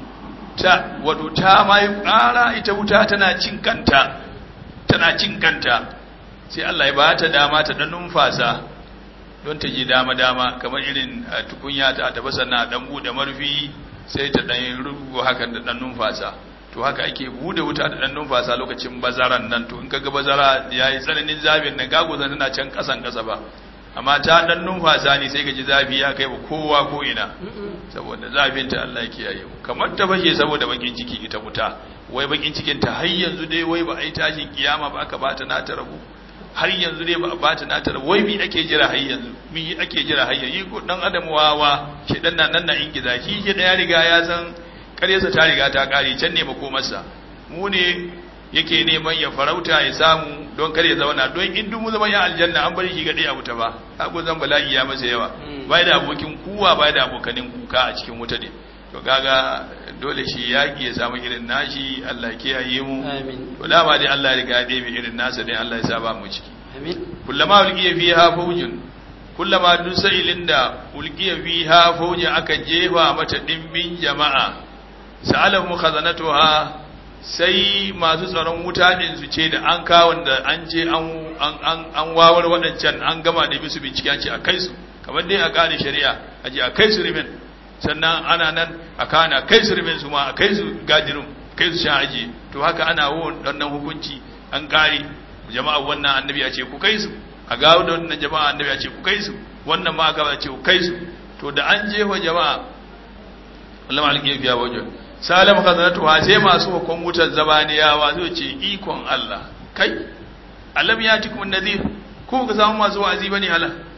ta wato ta mai ƙara ita wuta tana cin kanta tana cin kanta sai Allah ya ba ta dama ta dan numfasa don ta ji dama dama kamar irin tukunya ta tafasa na dan bude marfi sai ta dan rubu hakan da dan numfasa to haka ake bude wuta da dan numfasa lokacin bazaran nan to in kaga bazara yayi tsananin zabin nan gago zan tana can kasan kasa ba amma ta dan numfasa ne sai ka ji zafi ya kai ba kowa ko ina saboda zafin ta Allah ya kiyaye mu kamar ta fashe saboda bakin ciki ita wuta wai bakin cikin ta har yanzu dai wai ba ai tashin kiyama ba aka bata na ta rabu har yanzu dai ba a bata na ta rabu wai mi ake jira har yanzu mi ake jira har yanzu ko dan adam wawa shi dan nan nan ingiza shi shi da ya riga ya san karyarsa ta riga ta kare can ne makomarsa mu ne yake neman ya farauta ya samu don kar ya zauna don in duk mu zama ya aljanna an bari shi ga dai a wuta ba kago zan bala'i ya masa yawa bai da abokin kuwa bai da abokanin kuka a cikin wuta ne to kaga dole shi yaki ya samu irin nashi Allah ya kiyaye mu amin to dama dai Allah ya riga ya ɗebe irin nasa dai Allah ya sa ba mu ciki amin kullama ulqiya fiha fawjun kullama dusailin da ulqiya fiha fawjun aka jefa mata dimbin jama'a sa'alahu khazanatuha sai masu tsaron wuta din su ce da an kawo da an je an an an wawar wadancan an gama da bisu bincike an ce a kai su kamar dai a kare shari'a a je a kai su rimin sannan ana nan a kana kai su rimin su ma a kai su gajirin kai su shan aje to haka ana won wannan hukunci an kare jama'a wannan annabi ya ce ku kai su a gawo da wannan jama'a annabi ya ce ku kai su wannan ma aka ce ku kai su to da an je wa jama'a wallahi alƙi biya wajen salam khazanatuha sai masu hukun wutar zabaniyawa zai ce ikon Allah kai alam yatikum nadhir ko ka samu masu wa'azi bane hala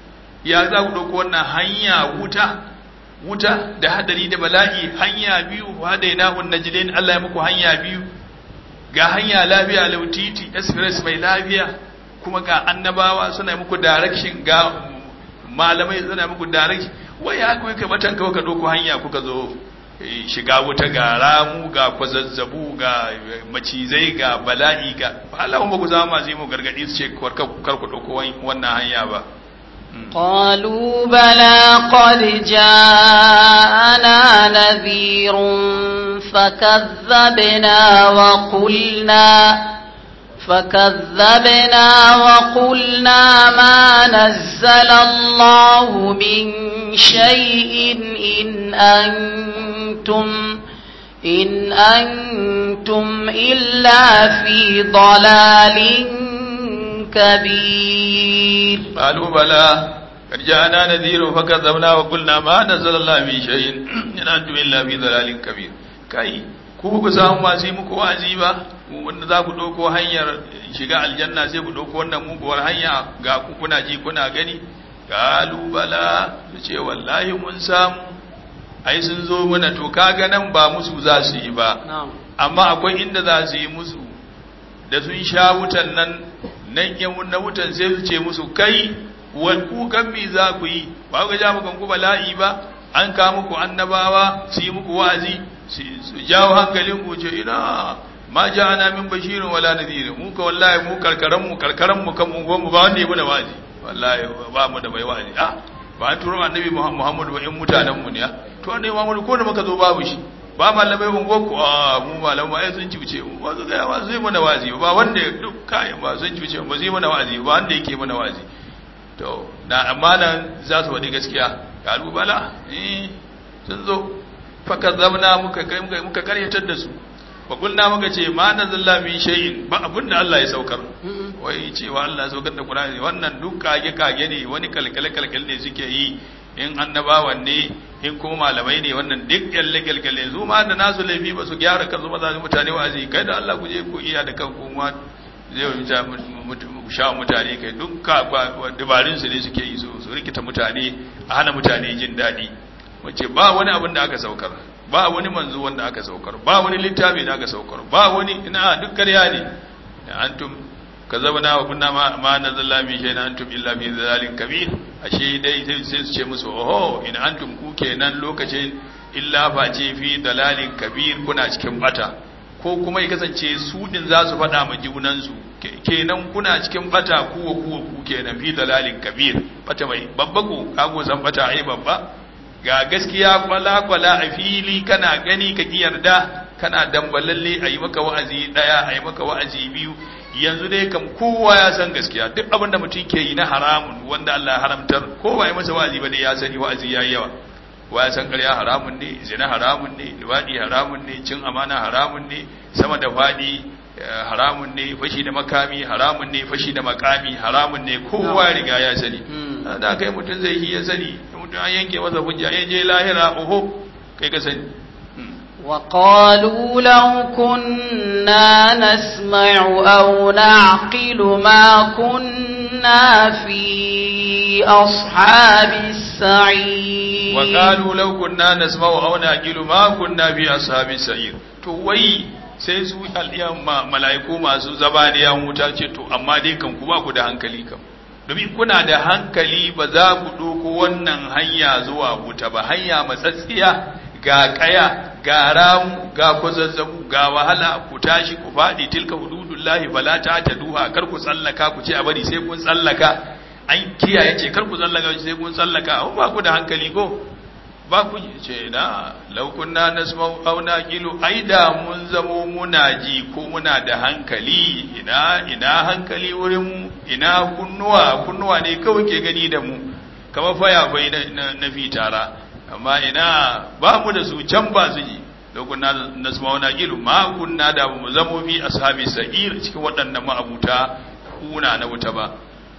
ya za ku dauko wannan hanya wuta wuta da hadari da bala'i hanya biyu hadaina wan najdain Allah ya muku hanya biyu ga hanya lafiya lautiti express mai lafiya kuma ga annabawa suna muku direction ga malamai suna muku direction wai ya kai ka batan kawai ka dauko hanya kuka zo shiga wuta ga ramu ga kwazazzabu ga macizai ga bala'i ga Allah ba ku zama zai mu gargadi su ce kar ku dauko wannan hanya ba قالوا بلى قد جاءنا نذير فكذبنا وقلنا فكذبنا وقلنا ما نزل الله من شيء إن أنتم إن أنتم إلا في ضلال كبير قالوا بلى قد جاءنا نذير فكذبنا وقلنا ما نزل الله من شيء إن أنتم إلا في ضلال كبير kai ku ku samu masu muku wazi ba wanda za ku dauko hanyar shiga aljanna sai ku dauko wannan muguwar hanya ga ku kuna ji kuna gani qalu bala ce wallahi mun samu ai sun zo mana to kaga nan ba musu za su yi ba amma akwai inda za su yi musu da sun sha wutan nan nan yan na wutan sai su ce musu kai wal ku kan mi za ku yi ba ga ja muku ku bala'i ba an ka muku annabawa su yi muku wa'azi su jawo hankalin ku ce ina ma ja'ana min bashirin wala nadhir mu ka wallahi mu karkaran mu karkaran mu kan mu ba wanda ya bada wa'azi wallahi ba mu da mai wa'azi ah ba an turo annabi Muhammad ba in mutanen mu ne to annabi Muhammad ko da muka zo babu shi ba malamai ungoku a mu malamai ai sun ciuce mu ba su ga ba zai mana wa'azi ba wanda duk kai ba sun ciuce ba zai mana wa'azi ba wanda yake mana wa'azi to na amanan za su wadi gaskiya kalu bala eh sun zo fakazabna muka kai muka karyatar da su ba kulna muka ce ma nazalla min shay'in ba abinda Allah ya saukar wai cewa Allah ya saukar da Qur'ani wannan duk kage kage ne wani kalkale kalkale ne suke yi in annabawan ne in kuma malamai ne wannan duk yalle kalkale su ma da nasu laifi ba su gyara kansu ba za su mutane wa'azi kai da Allah ku je ku iya da kanku ma zai mu sha mutane kai duk dabarun su ne suke yi su su rikita mutane a hana mutane jin daɗi wace ba wani abin da aka saukar ba wani manzo wanda aka saukar ba wani littafi da aka saukar ba wani ina duk ƙarya ne antum kazabna wa kunna ma ma nazalla min shay'in antum illa fi dhalalin kabir ashe dai sai su ce musu oho in antum ku kenan lokacin illa fa ce fi dalalin kabir kuna cikin bata ko kuma ya kasance su din za su faɗa ma junan su kenan kuna cikin bata kuwa kuwa ku kenan fi dalalin kabir bata mai babba ko kago san bata ai babba ga gaskiya kwala kwala a fili kana gani ka ki yarda kana dambalalle ayi maka wa'azi daya ayi maka wa'azi biyu yanzu dai kam kowa ya san gaskiya duk abin da mutum ke yi na haramun wanda Allah ya haramtar kowa ya masa wa'azi ba dai ya sani wa'azi yayi yawa wa ya san ƙarya haramun ne zina haramun ne liwadi haramun ne cin amana haramun ne sama da fadi haramun ne fashi da makami haramun ne fashi da makami haramun ne kowa ya riga ya sani da kai mutum zai yi ya sani mutum an yanke masa hujja ya je lahira oho kai ka sani وقالوا لو كنا نسمع أو نعقل ما كنا في أصحاب السعير وقالوا لو كنا نسمع أو نعقل ما كنا في أصحاب السعير to wai sai su al'iyan mala'iku masu zabaniyan wuta ce to amma dai kan ku ba ku da hankali kam domin kuna da hankali ba za ku doko wannan hanya zuwa wuta ba hanya matsatsiya ga kaya ga ramu ga kwazazzabu ga wahala ku tashi ku faɗi tilka hududullahi fala ta duha kar ku tsallaka ku ce a bari sai kun tsallaka an kiyaye ce kar ku tsallaka sai kun tsallaka an ba ku da hankali ko ba ku ce na law kunna nasma'u aw naqilu aida mun zamo muna ji ko muna da hankali ina ina hankali wurin mu ina kunnuwa kunnuwa ne kawai ke gani da mu kamar faya bai na, na fitara amma ina ba mu da su can ba su ji lokuna nasma'u naqilu ma kunna da mu zamo fi ashabi sa'ir cikin waɗannan ma'abuta kuna na wuta ba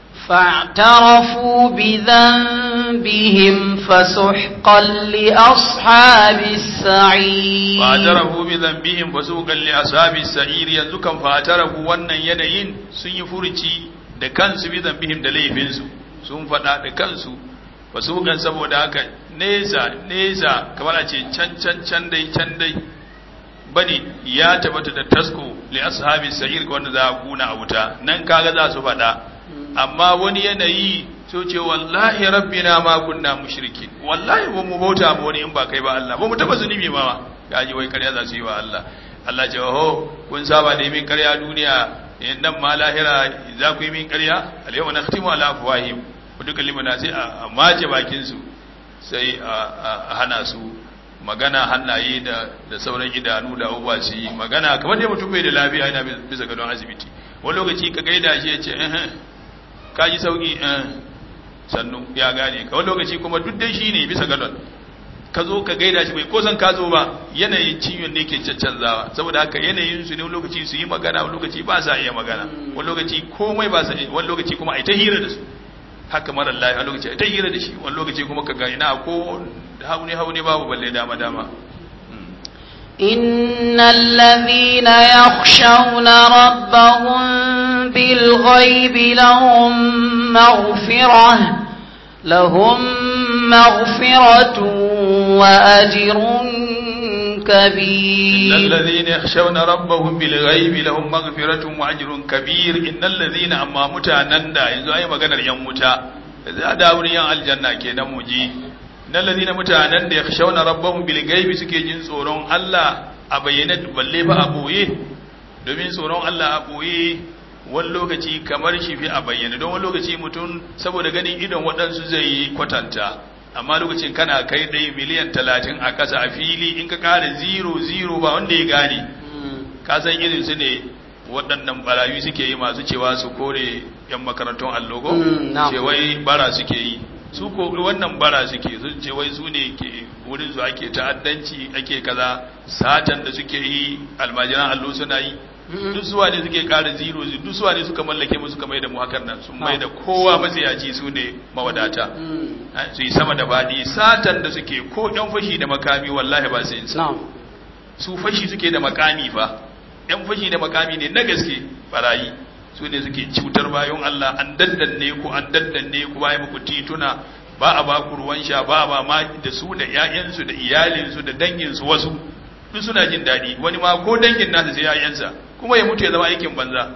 fa'tarafu bi dhanbihim fasuhqan li ashabi sa'ir fa'tarafu bi dhanbihim fasuhqan li ashabi sa'ir yanzu kan fa'tarafu wannan yanayin sun yi furuci da kansu bi dhanbihim da laifinsu sun faɗa da kansu fasukan saboda haka nesa nesa kamar a ce can can can dai can dai bane ya tabbata da tasko li ashabi sa'ir wanda za a kuna a wuta nan kaga za su faɗa amma wani yanayi so ce wallahi rabbina ma kunna mushrikin wallahi ba mu bauta ba wani in ba kai ba Allah ba mu taba zunubi ba gaji wai ƙarya za su yi wa Allah Allah ce ho kun saba da min ƙarya duniya nan ma lahira za ku yi min ƙarya al-yawma nakhtimu ala afwahihim duka limana sai a mace bakin su sai a hana su magana hannaye da da sauran idanu da uba su yi magana kamar dai mutum bai da lafiya yana bisa gadon asibiti wani lokaci ka gaida shi ya ce eh ka ji sauki eh sannu ya gane ka wani lokaci kuma duk dai shi ne bisa gadon ka zo ka gaida shi bai ko san ka zo ba yanayin ciwon ne ke caccanzawa saboda haka yanayin su ne wani lokaci su yi magana wani lokaci ba sa iya magana wani lokaci komai ba sa wani lokaci kuma ai ta hira da su haka mara lafiya wani lokaci ai ta hira da shi wani lokaci kuma ka ga ina ko hauni hauni babu balle dama dama إن الذين يخشون ربهم بالغيب لهم مغفرة لهم مغفرة وأجر كبير إن الذين يخشون ربهم بالغيب لهم مغفرة وأجر كبير إن الذين أما متانندا إذا أي مغنر يموتا إذا داوني ين الجنة كده مجي innal ladina mutanen da yakhshawna rabbahum bil ghaibi suke jin tsoron Allah a bayyane balle ba a boye domin tsoron Allah a boye wani lokaci kamar shi fi a bayyane don wani lokaci mutum saboda ganin idon waɗansu zai yi kwatanta amma lokacin kana kai ɗaya miliyan talatin a ƙasa a fili in ka ƙara zero zero ba wanda ya gane ka san irin su ne waɗannan barayi suke yi masu cewa su kore yan makarantun allogo cewai bara suke yi su ko wannan bara suke sun ce wai su ne ke wurin su ake ta'addanci ake kaza satan da suke yi almajiran allo suna yi duk suwa ne suke ƙara zero duk suwa ne suka mallake mu suka mai da mu hakan nan sun mai da kowa matsayaci su ne mawadata su yi sama da baɗi satan da suke ko ɗan fashi da makami wallahi ba sai su fashi suke da makami fa ɗan fashi da makami ne na gaske barayi su ne suke cutar bayan Allah an daddanne ku an daddanne ku bayan muku tituna ba a ba ku ruwan sha ba ba ma da su da ƴaƴansu da iyalinsu da danginsu wasu duk suna jin daɗi wani ma ko dangin nasa sai ƴaƴansa kuma ya mutu ya zama aikin banza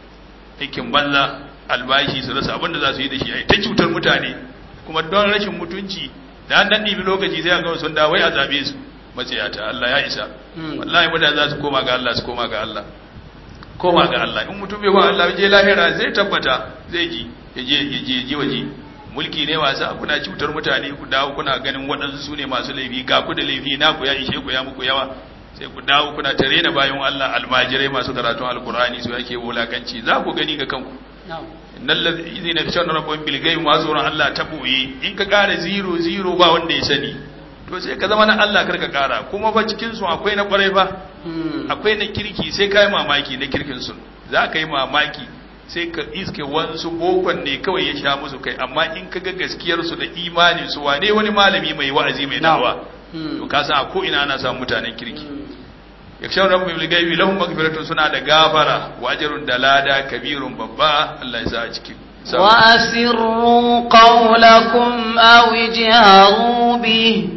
aikin banza albashi su rasa abin da za su yi da shi ai ta cutar mutane kuma don rashin mutunci da an dan ɗibi lokaci sai a ga sun dawo wai a zabe su matsayata Allah ya isa wallahi mutane za su koma ga Allah su koma ga Allah koma ga Allah in mutum bai ba Allah je lahira zai tabbata zai ji yaje yaje ji waje mulki ne wasa kuna cutar mutane ku dawo kuna ganin waɗansu su ne masu laifi ga ku da laifi na ku ya ishe ku ya muku yawa sai ku dawo kuna tare da bayan Allah almajirai masu karatun alkurani su yake wulakanci za ku gani ga kanku innal ladina yashawna rabbahum bil ghaib ma zuran Allah ta boye in ka kara zero zero ba wanda ya sani to sai ka zama na Allah karka kara kuma ba cikin su akwai na kwarai ba akwai na kirki sai kai mamaki na kirkin su za ka yi mamaki sai ka iske wansu bokon ne kawai ya sha musu kai amma in ka ga gaskiyar su da imani su wane wani malami mai wa'azi mai dawa to ka san a ko ina ana samun mutanen kirki yakshan rabbu bil gaibi lahum maghfiratun suna da gafara wa ajrun dalada kabirun babba Allah ya sa a cikin wa asirru qawlakum aw ijharu bi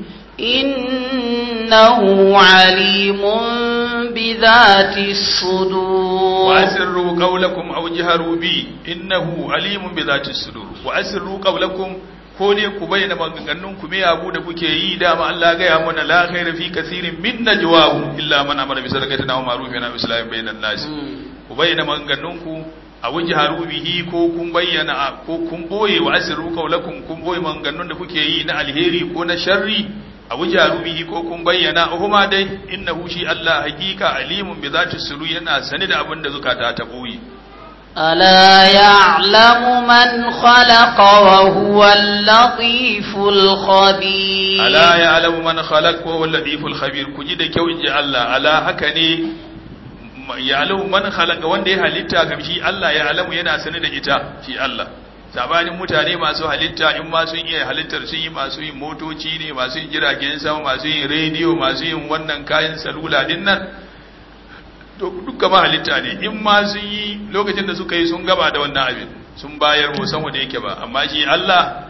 innahu alimun bi dhati sudur wa asirru qawlakum aw ijharu bi innahu alimun bi dhati sudur wa asirru qawlakum ko ne ku bayyana maganganun ku me abu da kuke yi dama Allah ga ya mana la khaira fi kaseerin min najwahum illa man amara bi sadaqatin aw ma'rufin aw islahin bainan nas ku bayyana maganganun ku a wajharu bihi ko kun bayyana ko kun boye wa asirru qawlakum kun boye maganganun da kuke yi na alheri ko na sharri a wajharu bihi ko kun bayyana huma dai innahu shi Allah hakika alimun bi zati suru yana sani da abin da zukata ta boye ألا يعلم من خلق وهو اللطيف الخبير ألا يعلم من خلق وهو اللطيف الخبير كجد كيو إن الله ألا هكني يعلم من خلق وانده halitta kam shi Allah ya alamu yana sani da ita shi Allah sabanin mutane masu halitta in ma sun iya halittar sun yi masu yin motoci ne masu yin jiragen sama masu yin rediyo masu yin wannan kayan salula din nan dukka ma halitta ne in ma sun yi lokacin da suka yi sun gaba da wannan abin sun bayar mu san wanda yake ba amma shi Allah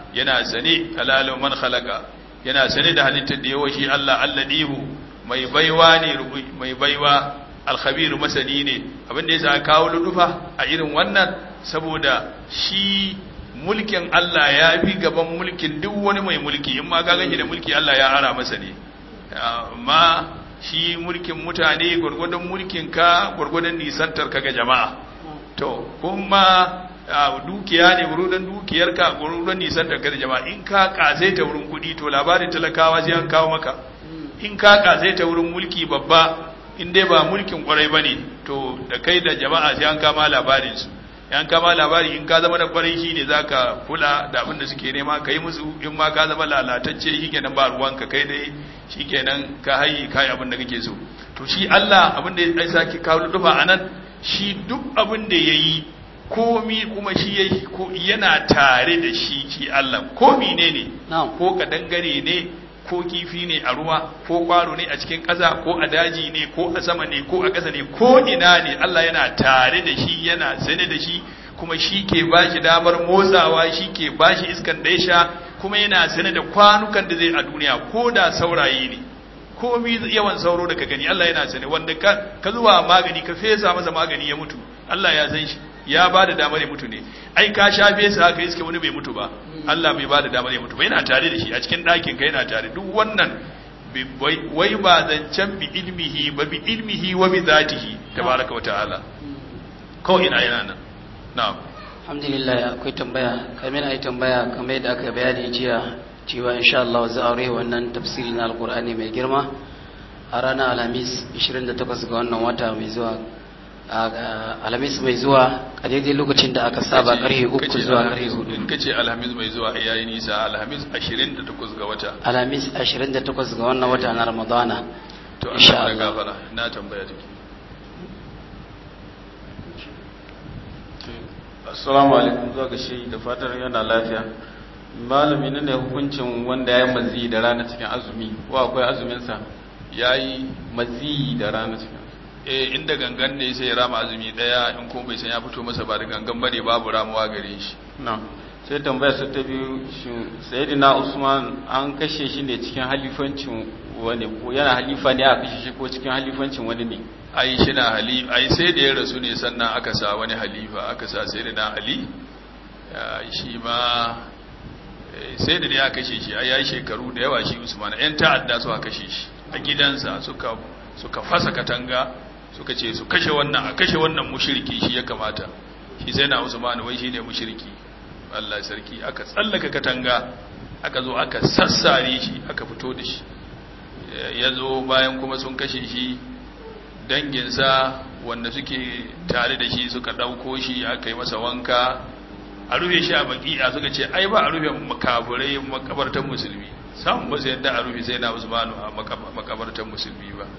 yana sane alalu man khalaqa yana sane da halittar da yawa shi Allah alladihu mai baiwa ne mai baiwa alkhabiru masani ne abinda yasa kawo ludufa a irin wannan saboda shi mulkin Allah ya fi gaban mulkin duk wani mai mulki in ma ka gani da mulki Allah ya ara masa ne amma shi mulkin mutane gurgurdan mulkin ka gurgurdan nisantar ka ga jama'a to kuma dukiya ne gurgurdan dukiyar ka gurgurdan nisantar ka ga jama'a in ka kasaita wurin kudi to labarin talakawa sai an kawo maka in ka kasaita wurin mulki babba in dai ba mulkin kwarai bane to da kai da jama'a sai an kama labarin su yan kama labari in ka zama da kwarai shine zaka kula da abin da suke nema kai musu in ma ka zama lalatacce shikenan ba ruwanka kai dai shikenan ka hayi kai abin da kake so to shi Allah abin da ya saki kawo dufa anan shi duk abin da yayi komi kuma shi yayi ko yana tare da shi shi Allah ko menene ko ka dangare ne ko kifi ne a ruwa ko kwaro ne a cikin ƙasa ko a daji ne ko a sama ne ko a ƙasa ne ko ina ne Allah yana tare da shi yana sane da shi kuma shi ke ba shi damar motsawa shi ke ba shi iskan da ya sha kuma yana sane da kwanukan da zai a duniya ko da saurayi ne ko mi yawan sauro da ka gani Allah yana sane wanda ka, ka zuwa magani ka fesa masa magani ya mutu Allah ya san shi ya ba da damar ya mutu ne ai ka shafe sa haka iske wani bai mutu ba Allah bai ba da damar ya mutu ba yana tare da shi a cikin ɗakin ka yana tare duk wannan wai ba zancen bi ilmihi ba bi ilmihi wa bi zatihi tabaraka wa ta'ala ko ina yana nan na'am alhamdulillah akwai tambaya kamar ai tambaya kamar yadda aka bayani jiya cewa insha Allah za a rewa wannan tafsiri na alqur'ani mai girma a ranar alhamis ishirin da takwas ga wannan wata mai zuwa alhamis mai zuwa a daidai lokacin da aka saba karfe uku zuwa karfe hudu in kace alhamis mai zuwa yayi nisa alhamis ashirin da takwas ga wata alhamis ashirin da takwas ga wannan wata na ramadana to insha Allah gafara na tambaya take assalamu alaikum zuwa ga shi da fatar yana lafiya malami ne hukuncin wanda ya yi mazi da rana cikin azumi ko akwai azumin sa yayi mazi da rana cikin eh inda gangan ne sai ya rama azumi daya in kuma bai san ya fito masa ba da gangan bane babu ramuwa gare shi na sai tambaya su ta biyu shin sayyidina Usman an kashe shi ne cikin halifancin wani ko yana halifa ne a kashe shi ko cikin halifancin wani ne ai shi na hali ai sai da ya rasu ne sannan aka sa wani halifa aka sa sayyidina Ali shi ma sai da ya kashe shi ai yayi shekaru da yawa shi Usman yan ta'adda suka kashe shi a gidansa suka suka fasa katanga suka ce su kashe wannan a kashe wannan mushriki shi ya kamata shi sai na Usman wai shine mushriki Allah sarki aka tsallaka katanga aka zo aka sassare shi aka fito da shi yazo bayan kuma sun kashe shi danginsa wanda suke tare da shi suka dauko shi aka yi masa wanka a rufe shi a baki'a suka ce ai ba a rufe makaburai makabartan musulmi sam ba sai yadda a rufe sai na Usman a makabartan musulmi ba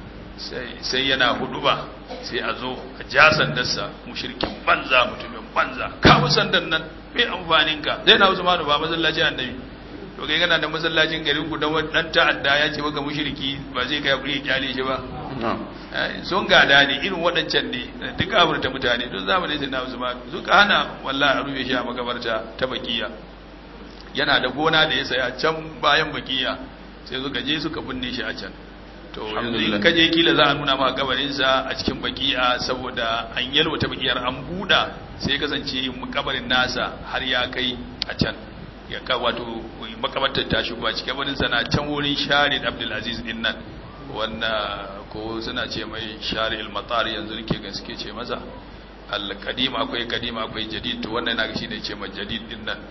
sai yana hudu ba sai a zo a ja sandarsa mushrikin banza mutumin banza ka mu sandan nan mai amfanin ka sai na Usman ba masallacin annabi to kai kana da masallacin garin ku dan dan ta'adda ya ce maka mushriki ba zai kai kuri kyale shi ba sun gada ne irin waɗancan ne duk aburta mutane don zamanin sai na Usman suka hana wallahi a rufe shi a makabarta ta bakiya yana da gona da ya saya can bayan bakiya sai suka je suka binne shi a can to yanzu in kaje kila za a nuna maka kabarinsa a cikin baki'a saboda an yalwata bakiyar an buda sai kasance makabarin nasa har ya kai a can ya ka wato makabartar ta shigo a cikin kabarin sa na can wurin Sharid Abdul Aziz din nan wanda ko suna ce mai Shari al-Matar yanzu nake ga suke ce masa al-qadim akwai qadim akwai jadid to wannan yana ga shine ce mai jadid din nan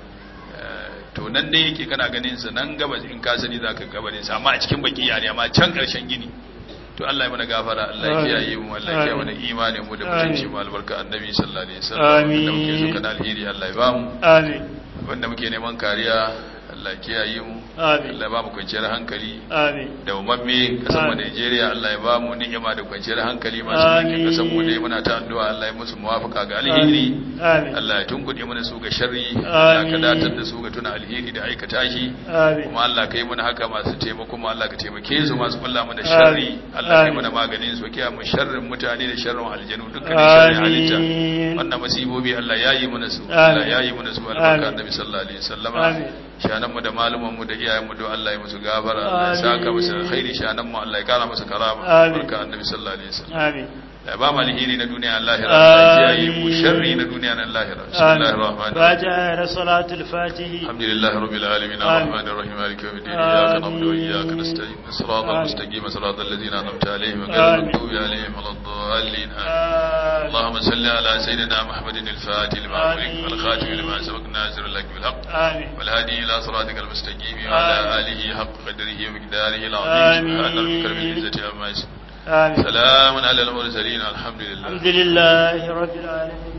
to nan dai yake kana ganin sa nan gabas in ka sani zaka gabarin sa amma a cikin bakiya ne amma can karshen gini to Allah ya mana gafara Allah ya kiyaye mu Allah ya kiyaye mana imanin mu da mutunci mu albarka annabi sallallahu alaihi wasallam da muke so kana alheri Allah ya ba mu amin wanda muke neman kariya Allah ya kiyaye mu Amin. Allah ya ba mu kwanciyar hankali Amin. da umamme kasar mu Amin. Najeriya Allah ya ba mu ni'ima da kwanciyar hankali masu mulkin kasar mu dai muna ta addu'a Allah ya musu muwafaka ga alheri Amin. Allah ya tunkuɗe mana su ga sharri Allah ka datar da su ga tuna alheri da aikata shi Amin. kuma Allah kai mana haka masu taimako kuma Allah ka taimake su masu kulla mana sharri Allah kai mana maganin su kiyaye mu sharrin mutane da sharrin aljanu dukkan sharrin halitta wannan masibobi Allah ya yi mana su Allah ya yi mana su albarka annabi sallallahu alaihi wasallama shanan mu da maluman mu da iyayen mu don Allah ya musu gafara Allah ya saka musu alkhairi shanan mu Allah ya kara musu karama albarka annabi sallallahu alaihi wasallam amin ya ba mu alheri na duniya Allah ya yi mu sharri na duniya na lahira bismillahir rahmanir rahim fatiha salatul fatih alhamdulillahi rabbil alamin arrahmanir rahim maliki yawmiddin iyyaka na'budu wa iyyaka nasta'in siratal mustaqim siratal ladzina an'amta alaihim ghayril maghdubi alaihim waladdallin اللهم صل على سيدنا محمد الفاتح لما أغلق والخاتم لما سبق ناصر لك بالحق والهادي إلى صراطك المستقيم وعلى آله حق قدره ومقداره العظيم سبحان ربك رب العزة عما يصفون سلام على المرسلين الحمد لله الحمد لله رب العالمين.